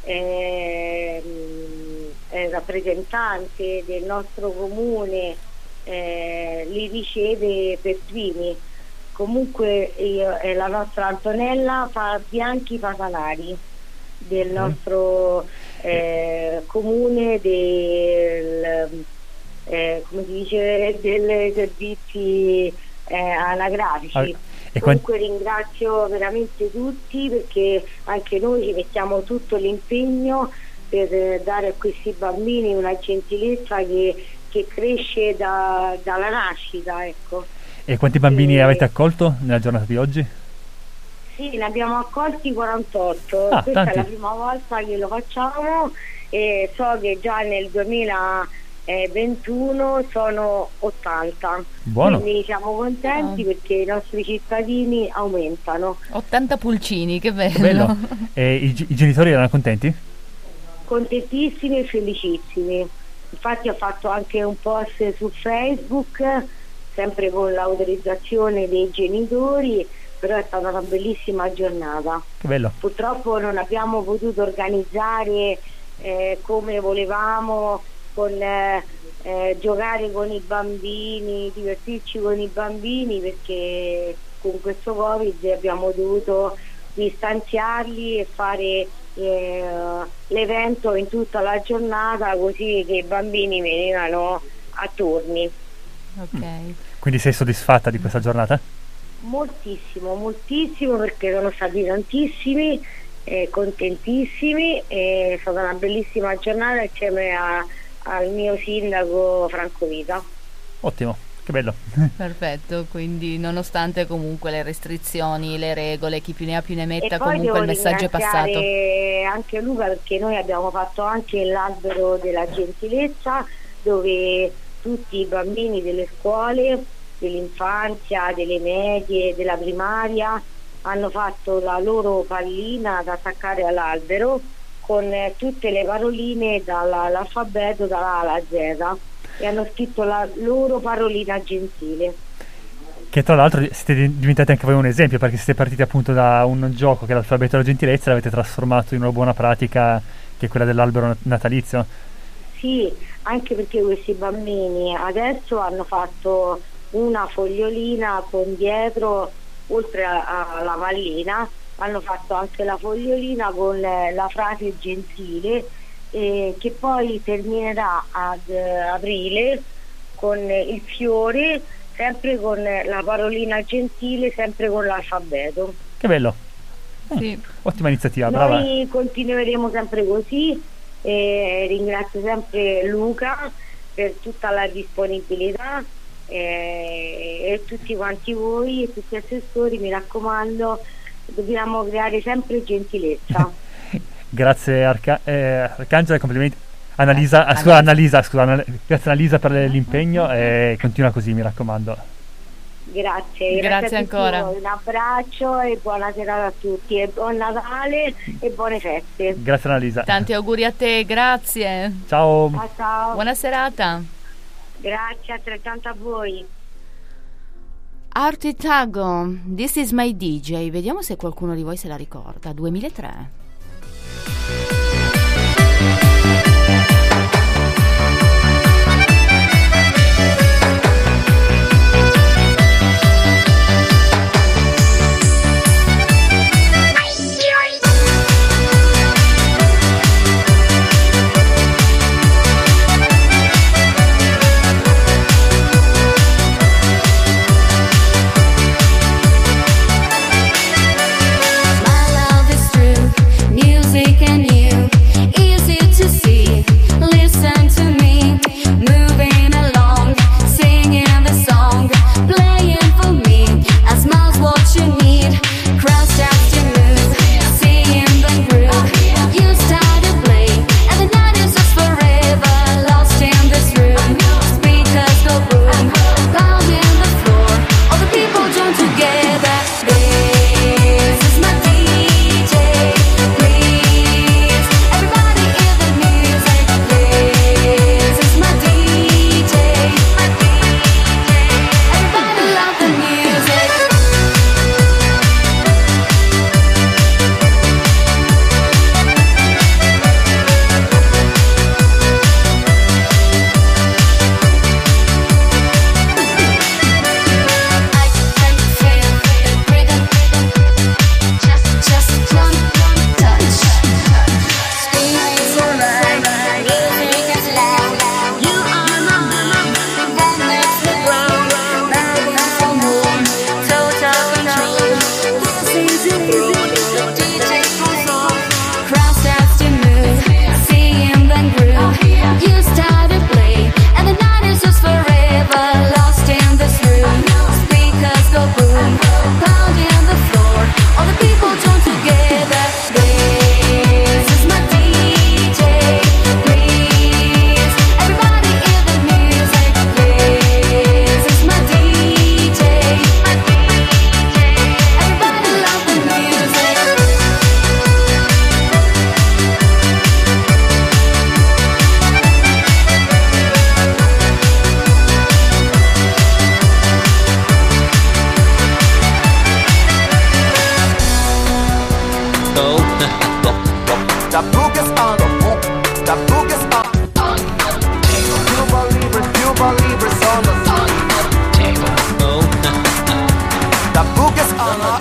eh, eh, rappresentante del nostro comune eh, li riceve per primi. Comunque io, eh, la nostra Antonella fa Bianchi Patanari del nostro eh, comune del eh, come si dice dei servizi eh, anagrafici. Ah, e comunque ringrazio veramente tutti perché anche noi ci mettiamo tutto l'impegno per eh, dare a questi bambini una gentilezza che, che cresce da, dalla nascita, ecco. E quanti bambini E- avete accolto nella giornata di oggi? Sì, ne abbiamo accolti quarantotto, Ah, questa tanti. è la prima volta che lo facciamo e so che già nel duemilaventuno sono ottanta. Buono. Quindi siamo contenti perché i nostri cittadini aumentano. ottanta pulcini, che bello. Che bello. E i, i genitori erano contenti? Contentissimi e felicissimi. Infatti ho fatto anche un post su Facebook, sempre con l'autorizzazione dei genitori, però è stata una bellissima giornata. Che bello. Purtroppo non abbiamo potuto organizzare eh, come volevamo, con eh, eh, giocare con i bambini, divertirci con i bambini, perché con questo Covid abbiamo dovuto distanziarli e fare eh, l'evento in tutta la giornata, così che i bambini venivano a turni. Ok. Quindi sei soddisfatta di questa giornata? Moltissimo, moltissimo, perché sono stati tantissimi, eh, contentissimi, è stata una bellissima giornata insieme a- al mio sindaco Franco Vita. Ottimo. Che bello. Perfetto, quindi nonostante comunque le restrizioni, le regole, chi più ne ha più ne metta, E poi comunque devo il messaggio è passato. ringraziare anche Luca, perché noi abbiamo fatto anche l'albero della gentilezza, dove tutti i bambini delle scuole, dell'infanzia, delle medie, della primaria hanno fatto la loro pallina da attaccare all'albero con eh, tutte le paroline dall'alfabeto dalla A alla Z, e hanno scritto la loro parolina gentile. Che tra l'altro siete diventati anche voi un esempio, perché siete partiti appunto da un gioco che è l'alfabeto della gentilezza e l'avete trasformato in una buona pratica che è quella dell'albero natalizio. Sì, anche perché questi bambini adesso hanno fatto una fogliolina con dietro, oltre alla pallina, hanno fatto anche la fogliolina con la frase gentile, eh, che poi terminerà ad eh, aprile con il fiore, sempre con la parolina gentile, sempre con l'alfabeto. Che bello. Sì. Ottima iniziativa, brava. Noi continueremo sempre così, e ringrazio sempre Luca per tutta la disponibilità, eh, e tutti quanti voi e tutti gli assessori, mi raccomando, dobbiamo creare sempre gentilezza. Grazie Arca- eh, Arcangela, complimenti. Annalisa, ah, scusa, Annalisa, scusa, Anna- grazie Annalisa per l'impegno e continua così, mi raccomando. Grazie, Grazie a tutti ancora. voi. Un abbraccio e buona serata a tutti, e buon Natale e buone feste. Grazie Annalisa. Tanti auguri a te, grazie. Ciao. Ciao, ciao. Buona serata. Grazie altrettanto a voi. Artie Tago, This is my D J. Vediamo se qualcuno di voi se la ricorda. duemilatré. My love is true, music and you, easy to see. Listen to me, moving along, singing the song, playing for me. A smile's what you need, cross steps to move, seeing the groove. You start to play, and the night is just forever lost in this room. Speakers go boom, pounding the floor, all the people join together. This is my D J, please. Everybody hear the music. This is my D J, my D J. Everybody love the music. I can feel the rhythm, just just one touch. Spirits alright, music is loud. You are my mom, that makes me proud. Begging for more, total control. This is it, the D J goes on. Cross steps to move, seeing the groove. You start to play, and the night is just forever lost in this room. Speakers go boom, pounding the floor. All the people join together. This is my D J, please. Everybody hear the music. This is my D J, my D J. Everybody love the music. The book is on, the book is on. Cuba Libres, Cuba Libres on the The book is on.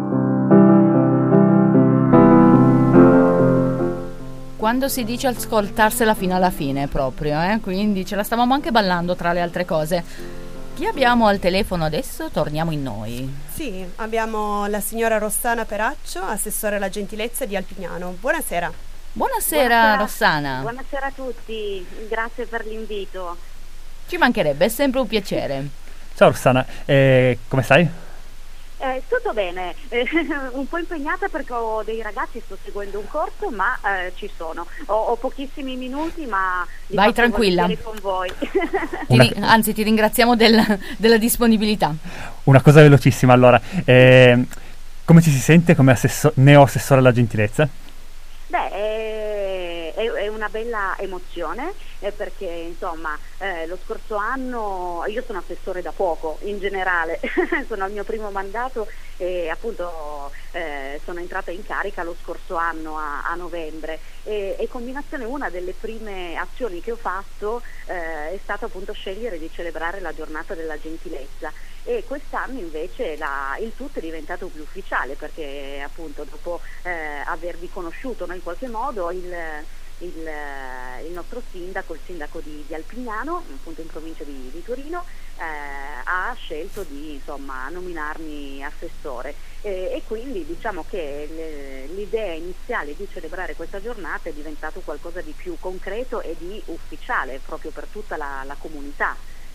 Quando si dice ascoltarsela fino alla fine proprio, eh? Quindi ce la stavamo anche ballando tra le altre cose. Chi abbiamo al telefono adesso? Torniamo in noi. Sì, abbiamo la signora Rossana Peraccio, assessore alla gentilezza di Alpignano. Buonasera. Buonasera, Buonasera. Rossana. Buonasera a tutti, grazie per l'invito. Ci mancherebbe, è sempre un piacere. Ciao Rossana, eh, come stai? Eh, tutto bene, eh, un po' impegnata perché ho dei ragazzi, sto seguendo un corso, ma eh, ci sono. Ho, ho pochissimi minuti, ma li Vai faccio tranquilla. volentieri con voi. Ti ri- anzi, ti ringraziamo del- della disponibilità. Una cosa velocissima, allora. Eh, come ci si sente come assesso- neo-assessore alla gentilezza? Beh, è, è- è una bella emozione eh, perché insomma eh, lo scorso anno io sono assessore da poco in generale, sono al mio primo mandato e appunto eh, sono entrata in carica lo scorso anno a, a novembre e, e combinazione una delle prime azioni che ho fatto eh, è stato appunto scegliere di celebrare la giornata della gentilezza. E quest'anno invece la, il tutto è diventato più ufficiale perché appunto dopo eh, aver riconosciuto no, in qualche modo il, il, il nostro sindaco, il sindaco di, di Alpignano, appunto in provincia di, di Torino, eh, ha scelto di insomma nominarmi assessore e, e quindi diciamo che le, l'idea iniziale di celebrare questa giornata è diventato qualcosa di più concreto e di ufficiale proprio per tutta la, la comunità.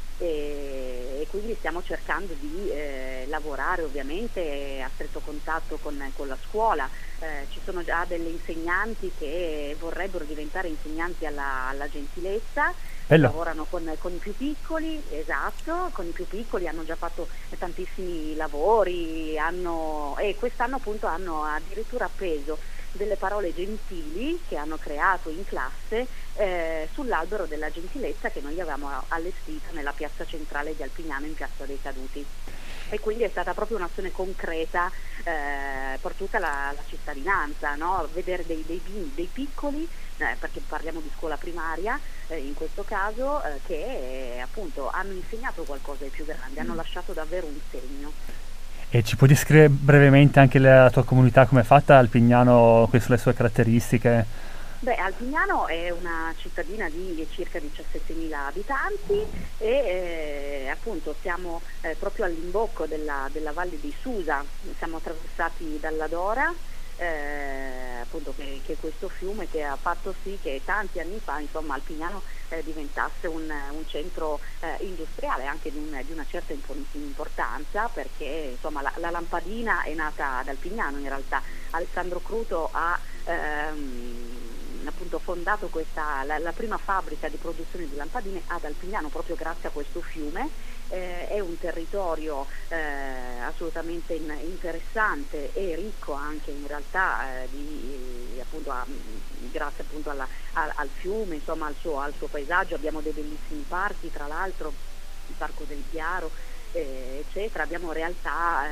E, e quindi stiamo cercando di eh, lavorare ovviamente a stretto contatto con, con la scuola. Eh, ci sono già delle insegnanti che vorrebbero diventare insegnanti alla, alla gentilezza. Bello. Lavorano con, con i più piccoli, esatto, con i più piccoli hanno già fatto tantissimi lavori hanno, e quest'anno appunto hanno addirittura appeso delle parole gentili che hanno creato in classe eh, sull'albero della gentilezza che noi avevamo allestito nella piazza centrale di Alpignano in Piazza dei Caduti. E quindi è stata proprio un'azione concreta eh, per tutta la, la cittadinanza, no? Vedere dei, dei, dei piccoli, eh, perché parliamo di scuola primaria eh, in questo caso, eh, che eh, appunto hanno insegnato qualcosa ai più grandi, hanno lasciato davvero un segno. E ci puoi descrivere brevemente anche la tua comunità, come è fatta Alpignano, queste sono le sue caratteristiche? Beh, Alpignano è una cittadina di circa diciassettemila abitanti e eh, appunto siamo eh, proprio all'imbocco della, della Valle di Susa, siamo attraversati dalla Dora, eh, appunto che, che è questo fiume che ha fatto sì che tanti anni fa insomma Alpignano eh, diventasse un, un centro eh, industriale anche di, un, di una certa importanza perché insomma la, la lampadina è nata ad Alpignano in realtà. Alessandro Cruto ha ehm, appunto fondato questa, la, la prima fabbrica di produzione di lampadine ad Alpignano proprio grazie a questo fiume. Eh, è un territorio eh, assolutamente in, interessante e ricco anche in realtà eh, di, appunto a, grazie appunto alla, a, al fiume, insomma al suo, al suo paesaggio. Abbiamo dei bellissimi parchi, tra l'altro il Parco del Chiaro eh, eccetera, abbiamo realtà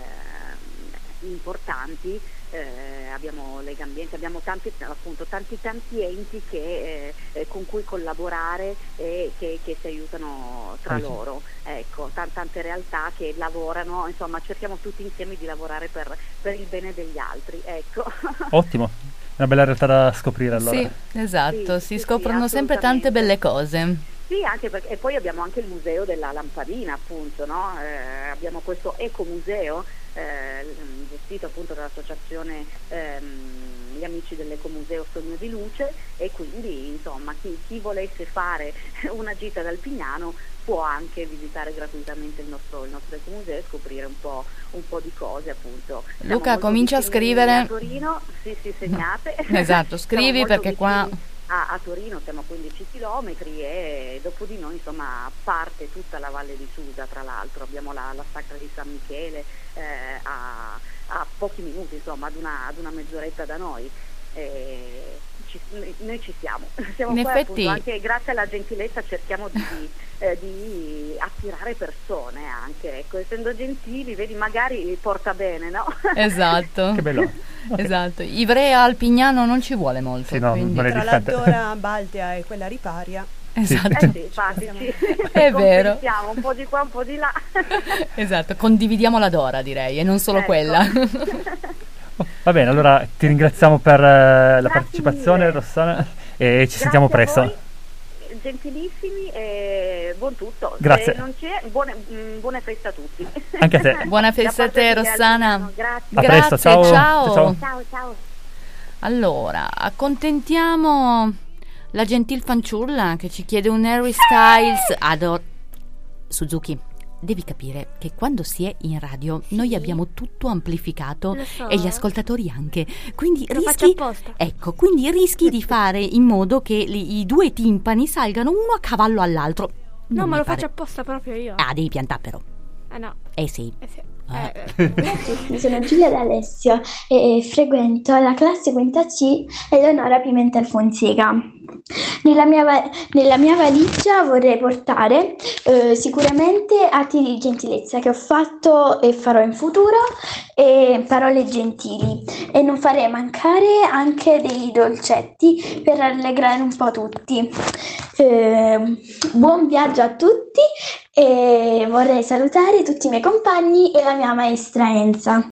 eh, importanti. Eh, abbiamo Legambiente, abbiamo tanti, appunto, tanti tanti enti che, eh, con cui collaborare e che, che si aiutano tra sì. loro, ecco, t- tante realtà che lavorano, insomma cerchiamo tutti insieme di lavorare per, per il bene degli altri, ecco. Ottimo, una bella realtà da scoprire allora. Sì, esatto, Sì, si sì, scoprono sì, sempre tante belle cose. Sì, anche perché, e poi abbiamo anche il museo della lampadina, appunto, no? Eh, abbiamo questo ecomuseo eh, gestito appunto dall'associazione ehm, Gli Amici dell'Ecomuseo Sogno di Luce e quindi insomma chi, chi volesse fare una gita ad Alpignano può anche visitare gratuitamente il nostro, il nostro ecomuseo e scoprire un po', un po' di cose appunto. Siamo Luca, comincia a scrivere. A Torino, sì sì segnate. Esatto, scrivi perché qua... A, a Torino siamo a quindici chilometri e dopo di noi insomma parte tutta la Valle di Susa, tra l'altro abbiamo la, la Sacra di San Michele eh, a, a pochi minuti, insomma ad una, ad una mezz'oretta da noi. Eh, ci, noi ci siamo, siamo in qua effetti... appunto, anche grazie alla gentilezza cerchiamo di, eh, di attirare persone anche, ecco, essendo gentili, vedi, magari porta bene, no? Esatto. Che bello. Okay. Esatto, Ivrea Alpignano non ci vuole molto. Sì, no, quindi... non è tra distante. la Dora Baltea e quella Riparia. Esatto. Eh sì, infatti, sì. È vero. Compensiamo un po' di qua, un po' di là. Esatto, condividiamo la Dora direi e non solo Ecco. quella. Va bene, allora ti ringraziamo per eh, la Grazie partecipazione mille. Rossana e ci Grazie sentiamo a presto. voi, gentilissimi e buon tutto. Grazie. Se non c'è, buone, mh, buone feste a tutti. Anche a te. Buona festa a te, Rossana. Grazie. A presto, Grazie, ciao. ciao. Ciao. Ciao, ciao. Allora, accontentiamo la gentil fanciulla che ci chiede un Harry Styles ad Or- Suzuki. devi capire che quando si è in radio sì. noi abbiamo tutto amplificato so. e gli ascoltatori anche, quindi Lo rischi faccio apposta. ecco, quindi rischi di fare in modo che li, i due timpani salgano uno a cavallo all'altro. No, Non ma mi lo pare. faccio apposta proprio io. Ah, devi piantare però. Eh no. Eh sì. Eh sì. Eh. Eh. Io sono Giulia D'Alessio e frequento la classe quinta C Eleonora Pimentel Fonseca. Nella mia, va- nella mia valigia vorrei portare eh, sicuramente atti di gentilezza che ho fatto e farò in futuro e parole gentili, e non farei mancare anche dei dolcetti per rallegrare un po' tutti. Eh, buon viaggio a tutti e vorrei salutare tutti i miei compagni e la mia maestra Enza.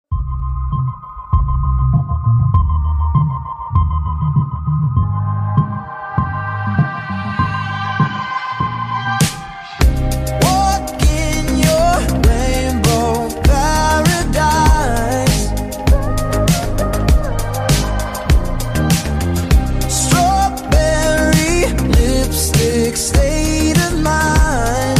State of mind.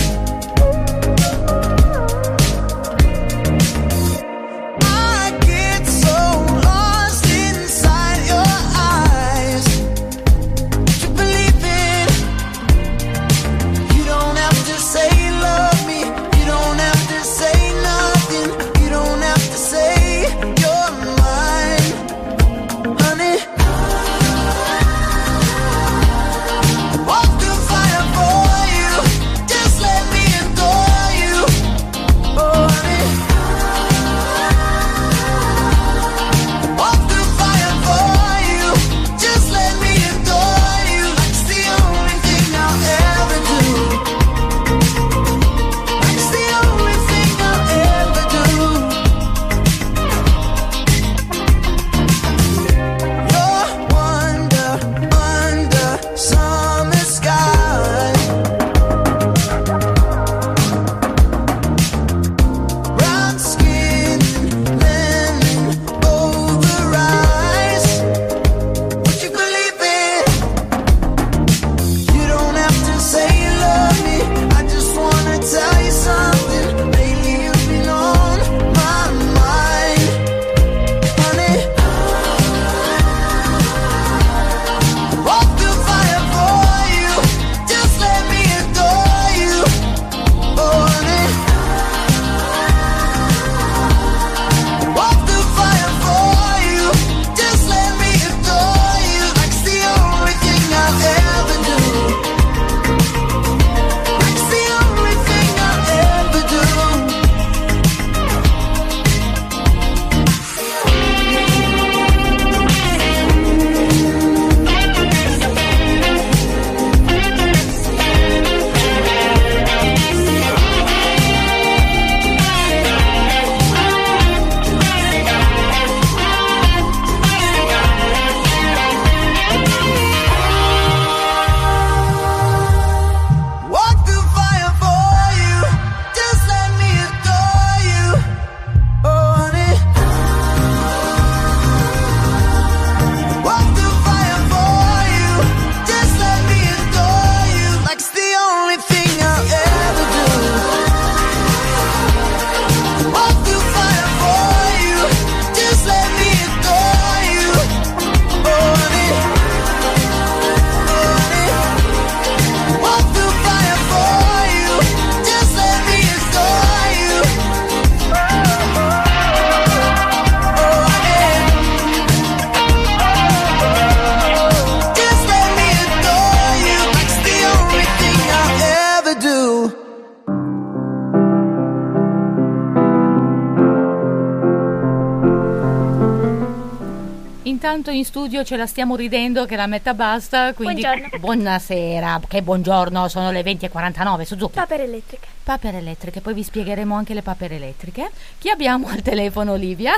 Intanto in studio ce la stiamo ridendo che la metà basta, quindi Buongiorno. buonasera, che buongiorno, sono le venti e quarantanove, Suzuki. Papere elettriche. Papere elettriche, poi vi spiegheremo anche le papere elettriche. Chi abbiamo al telefono, Olivia?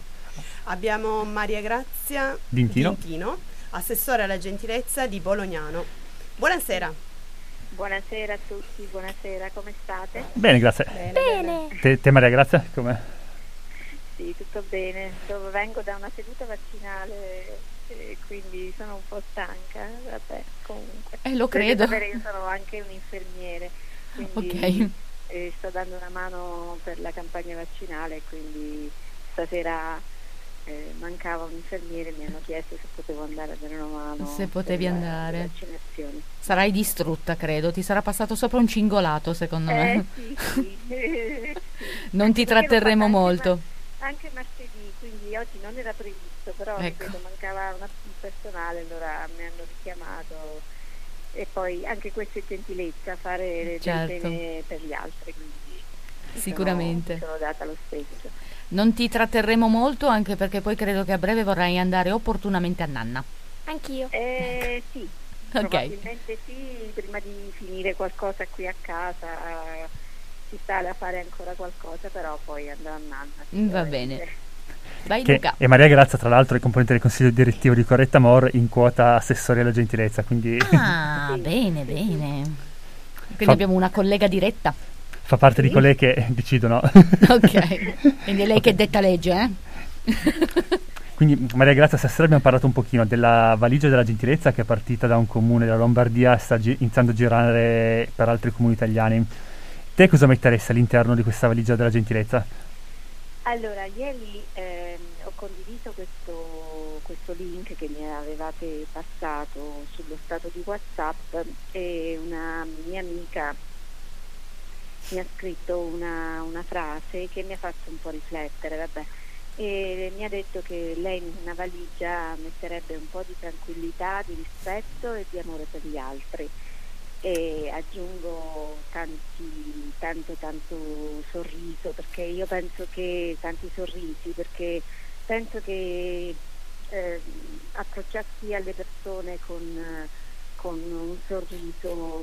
Abbiamo Maria Grazia Dintino, Dintino, assessore alla gentilezza di Bolognano. Buonasera. Buonasera a tutti, buonasera, come state? Bene, grazie. Bene. Bene. Te, te Maria Grazia, com'è? Sì, tutto bene. Dove vengo da una seduta vaccinale e quindi sono un po' stanca. Vabbè, comunque. Eh, lo Dovete credo. sapere, io sono anche un infermiere, quindi Ok. e sto dando una mano per la campagna vaccinale, quindi stasera eh, mancava un infermiere, mi hanno chiesto se potevo andare a dare una mano. Se potevi per la- andare. le vaccinazioni. Sarai distrutta, credo. Ti sarà passato sopra un cingolato, secondo Eh, me. sì, sì. Sì. Non ti Anche perché l'ho tratterremo fatta anche molto. ma- Anche martedì, quindi oggi non era previsto, però Ecco. ripeto, mancava una- un personale, allora mi hanno richiamato, e poi anche questa è gentilezza, fare del Certo. bene per gli altri, quindi mi Sicuramente. sono, sono data lo stesso. Non ti tratterremo molto, anche perché poi credo che a breve vorrai andare opportunamente a nanna. Anch'io. Eh, sì, Ok. probabilmente sì, prima di finire qualcosa qui a casa eh, ci sta da fare ancora qualcosa, però poi andrò a nanna. Va sicuramente. bene. Vai Che Luca. è Maria Grazia, tra l'altro, è componente del consiglio direttivo di Corretta Amor, in quota assessore alla gentilezza, quindi Ah, bene, bene. Quindi Fa- abbiamo una collega diretta. fa parte di quelle che decidono. Ok. Quindi è lei che detta legge, eh? Quindi Maria Grazia, stasera abbiamo parlato un pochino della valigia della gentilezza, che è partita da un comune della Lombardia e sta gi- iniziando a girare per altri comuni italiani. Te cosa metteresti all'interno di questa valigia della gentilezza? Allora, ieri ehm, ho condiviso questo, questo link che mi avevate passato sullo stato di WhatsApp, e una mia amica mi ha scritto una, una frase che mi ha fatto un po' riflettere, vabbè, e mi ha detto che lei in una valigia metterebbe un po' di tranquillità, di rispetto e di amore per gli altri, e aggiungo tanti, tanto tanto sorriso, perché io penso che tanti sorrisi, perché penso che eh, approcciarsi alle persone con, con un sorriso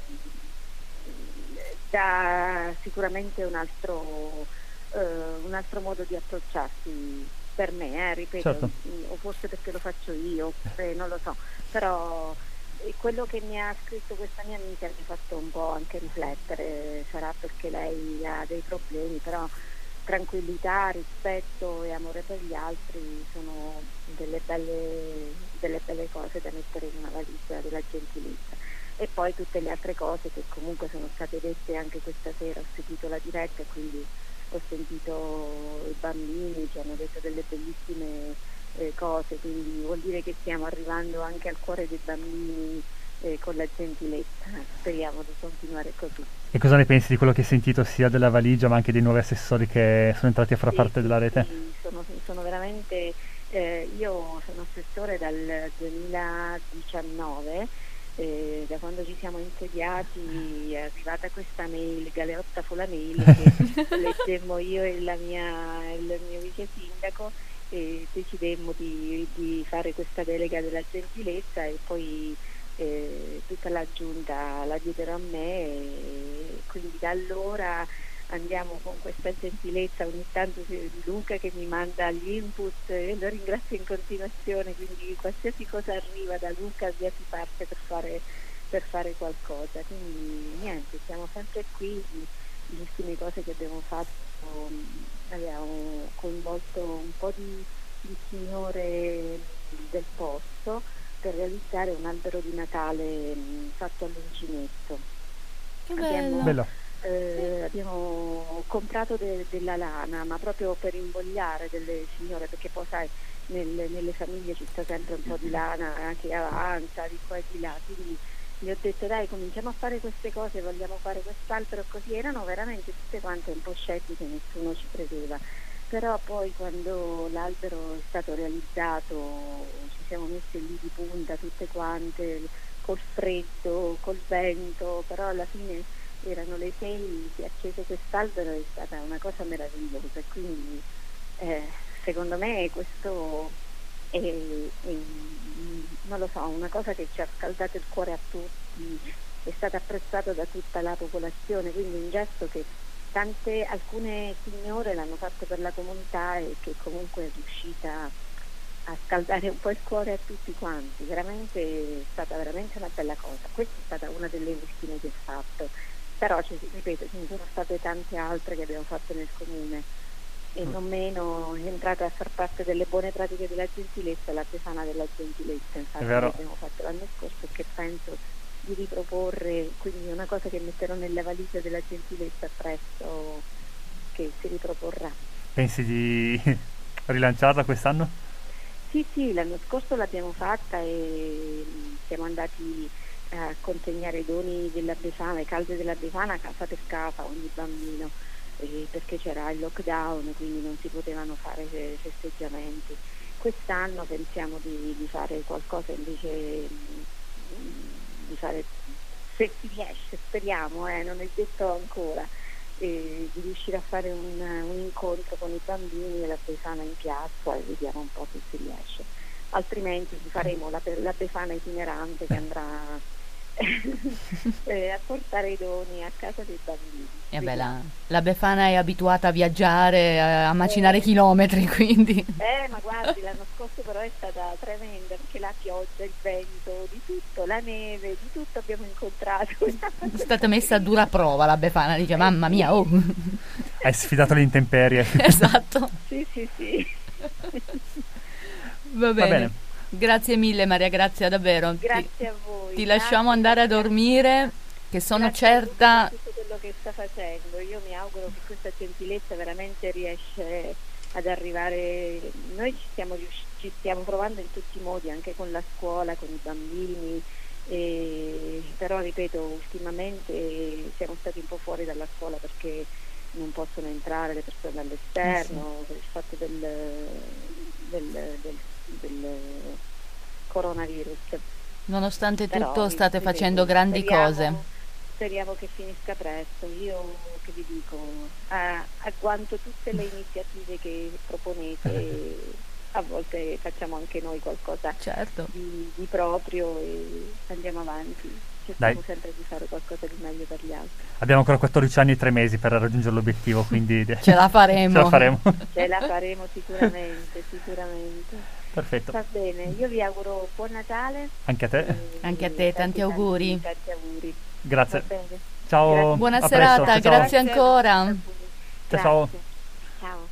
dà sicuramente un altro, eh, un altro modo di approcciarsi per me, eh, ripeto, Certo. o forse perché lo faccio io, oppure non lo so, però eh, quello che mi ha scritto questa mia amica mi ha fatto un po' anche riflettere, sarà perché lei ha dei problemi, però tranquillità, rispetto e amore per gli altri sono delle belle, delle belle cose da mettere in una valigia della gentilezza. E poi tutte le altre cose che comunque sono state dette anche questa sera, ho seguito la diretta e quindi ho sentito i bambini che hanno detto delle bellissime eh, cose, quindi vuol dire che stiamo arrivando anche al cuore dei bambini eh, con la gentilezza. Speriamo di continuare così. E cosa ne pensi di quello che hai sentito sia della valigia ma anche dei nuovi assessori che sono entrati a far Sì, parte della rete? sì, sono, sono veramente eh, io sono assessore dal duemiladiciannove, eh, da quando ci siamo insediati è arrivata questa mail, Galeotta fu la mail, che leggemmo io e la mia, il mio vice sindaco, e decidemmo di, di fare questa delega della gentilezza, e poi eh, tutta la giunta la diedero a me, e quindi da allora andiamo con questa gentilezza. Ogni tanto c'è Luca che mi manda gli input e lo ringrazio in continuazione, quindi qualsiasi cosa arriva da Luca via si parte per fare, per fare qualcosa, quindi niente, siamo sempre qui. Le ultime cose che abbiamo fatto, abbiamo coinvolto un po' di, di signore del posto per realizzare un albero di Natale mh, fatto all'uncinetto. Che Abbiamo, bello. eh, abbiamo comprato de- della lana, ma proprio per invogliare delle signore, perché poi sai, nel- nelle famiglie ci sta sempre un po' di lana che avanza di qua e di là, quindi gli ho detto dai, cominciamo a fare queste cose, vogliamo fare quest'albero, così. Erano veramente tutte quante un po' scettiche, nessuno ci credeva, però poi quando l'albero è stato realizzato ci siamo messe lì di punta tutte quante, col freddo, col vento, però alla fine erano le sei, si è acceso quest'albero, è stata una cosa meravigliosa, quindi eh, secondo me questo è, è, non lo so, una cosa che ci ha scaldato il cuore a tutti, è stato apprezzato da tutta la popolazione, quindi un gesto che tante, alcune signore l'hanno fatto per la comunità e che comunque è riuscita a scaldare un po' il cuore a tutti quanti. Veramente è stata veramente una bella cosa. Questa è stata una delle ultime che ho fatto, però ci, ripeto, ce ne sono state tante altre che abbiamo fatto nel comune, e non meno è entrata a far parte delle buone pratiche della gentilezza la Befana della gentilezza, infatti È vero. l'abbiamo fatto l'anno scorso, che penso di riproporre, quindi una cosa che metterò nella valigia della gentilezza presto, che si riproporrà. Pensi di rilanciarla quest'anno? Sì, sì, l'anno scorso l'abbiamo fatta e siamo andati a consegnare i doni della Befana, le calze della Befana casa per casa, ogni bambino, eh, perché c'era il lockdown, quindi non si potevano fare festeggiamenti. Quest'anno pensiamo di, di fare qualcosa invece, di fare, se si riesce, speriamo, eh, non è detto ancora, eh, di riuscire a fare un, un incontro con i bambini della Befana in piazza e vediamo un po' se si riesce. Altrimenti faremo la, la Befana itinerante che andrà eh, a portare i doni a casa dei bambini. Eh beh, la, la Befana è abituata a viaggiare, a, a macinare eh. chilometri, quindi eh ma guardi, l'anno scorso però è stata tremenda, perché la pioggia, il vento, di tutto, la neve, di tutto abbiamo incontrato. è stata messa a dura prova la Befana, dice mamma mia, oh. Hai sfidato le intemperie. Esatto. Sì, sì, sì. Va bene. Va bene. Grazie mille Maria Grazia, davvero. Grazie ti, a voi. Ti lasciamo andare a dormire, che sono grazie certa... a tutto quello che sta facendo. Io mi auguro che questa gentilezza veramente riesce ad arrivare. Noi ci stiamo, ci stiamo provando in tutti i modi, anche con la scuola, con i bambini, e, però ripeto, ultimamente siamo stati un po' fuori dalla scuola perché non possono entrare le persone dall'esterno, per il fatto del, del, del, del coronavirus. Nonostante Però, tutto state ripeto, facendo grandi speriamo, cose. Speriamo che finisca presto. Io che vi dico, a, agguanto tutte le iniziative che proponete, a volte facciamo anche noi qualcosa certo. di, di proprio e andiamo avanti. Cerchiamo sempre di fare qualcosa di meglio per gli altri. Abbiamo ancora quattordici anni e tre mesi per raggiungere l'obiettivo, quindi ce la faremo. Ce la faremo. Ce la faremo sicuramente, sicuramente. Perfetto. Va bene, io vi auguro buon Natale. Anche a te. E, Anche a te, tanti, tanti auguri. Tanti, tanti auguri. Grazie. Va bene. Ciao. Grazie. Buona a serata, presto. Ciao, grazie ciao. ancora. Ciao, ciao. Ciao.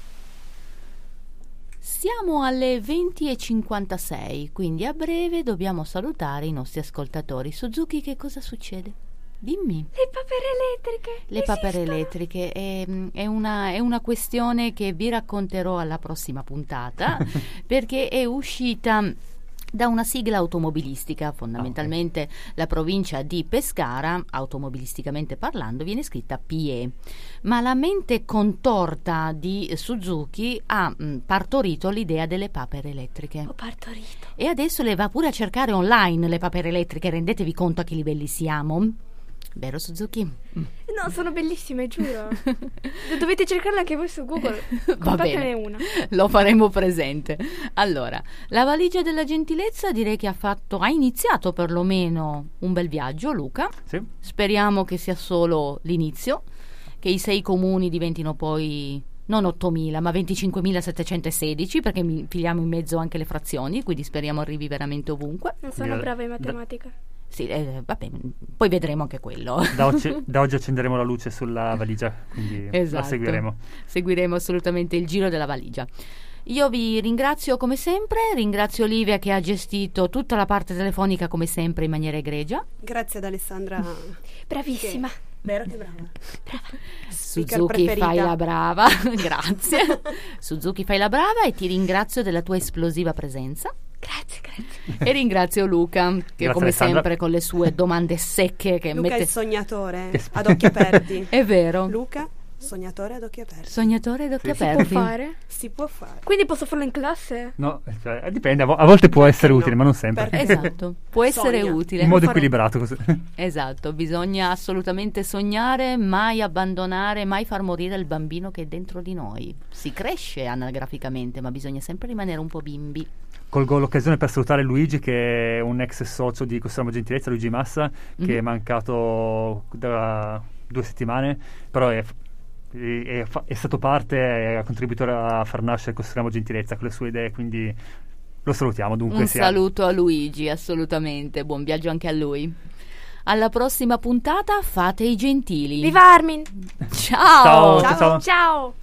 Siamo alle venti e cinquantasei, quindi a breve dobbiamo salutare i nostri ascoltatori. Suzuki, che cosa succede? Dimmi. Le papere elettriche. Le papere elettriche è, è, una, è una questione che vi racconterò alla prossima puntata perché è uscita da una sigla automobilistica, fondamentalmente okay. La provincia di Pescara, automobilisticamente parlando, viene scritta P E, ma la mente contorta di Suzuki ha mh, partorito l'idea delle papere elettriche. Ho partorito. E adesso le va pure a cercare online le papere elettriche, rendetevi conto a che livelli siamo. Vero Suzuki? No, sono bellissime, giuro. Dovete cercarle anche voi su Google. Va bene, una. Lo faremo presente. Allora, la valigia della gentilezza direi che ha fatto, ha iniziato perlomeno un bel viaggio, Luca. Sì. Speriamo che sia solo l'inizio, che i sei comuni diventino poi non ottomila ma venticinquemilasettecentosedici, perché mi filiamo in mezzo anche le frazioni, quindi speriamo arrivi veramente ovunque. Non sono brava in matematica. Sì, eh, vabbè, poi vedremo anche quello. Da oggi, da oggi accenderemo la luce sulla valigia, quindi esatto. La seguiremo. Seguiremo assolutamente il giro della valigia. Io vi ringrazio come sempre, ringrazio Olivia che ha gestito tutta la parte telefonica come sempre in maniera egregia. Grazie ad Alessandra. Bravissima. Che... Vero che brava. Brava. Suzuki fai la brava, grazie. Suzuki fai la brava e ti ringrazio della tua esplosiva presenza. Grazie, grazie. E ringrazio Luca che grazie come Alessandra. Sempre con le sue domande secche che Luca mette... è il sognatore ad occhi aperti. È vero. Luca, sognatore ad occhi aperti. Sognatore ad occhi sì, aperti. Si può fare? Si può fare. Quindi posso farlo in classe? No, cioè, dipende, a, vo- a volte può essere no? utile, ma non sempre. Perché esatto, può essere Sogna. utile. In modo equilibrato così. Esatto, bisogna assolutamente sognare, mai abbandonare, mai far morire il bambino che è dentro di noi. Si cresce anagraficamente, ma bisogna sempre rimanere un po' bimbi. Colgo l'occasione per salutare Luigi, che è un ex socio di Costruiamo Gentilezza, Luigi Massa, che mm-hmm. è mancato da due settimane, però è, è, è stato parte e ha contribuito a far nascere Costruiamo Gentilezza con le sue idee, quindi lo salutiamo. Dunque un sia... saluto a Luigi, assolutamente, buon viaggio anche a lui. Alla prossima puntata, fate i gentili. Viva Armin! Ciao! Ciao! Ciao! Ciao!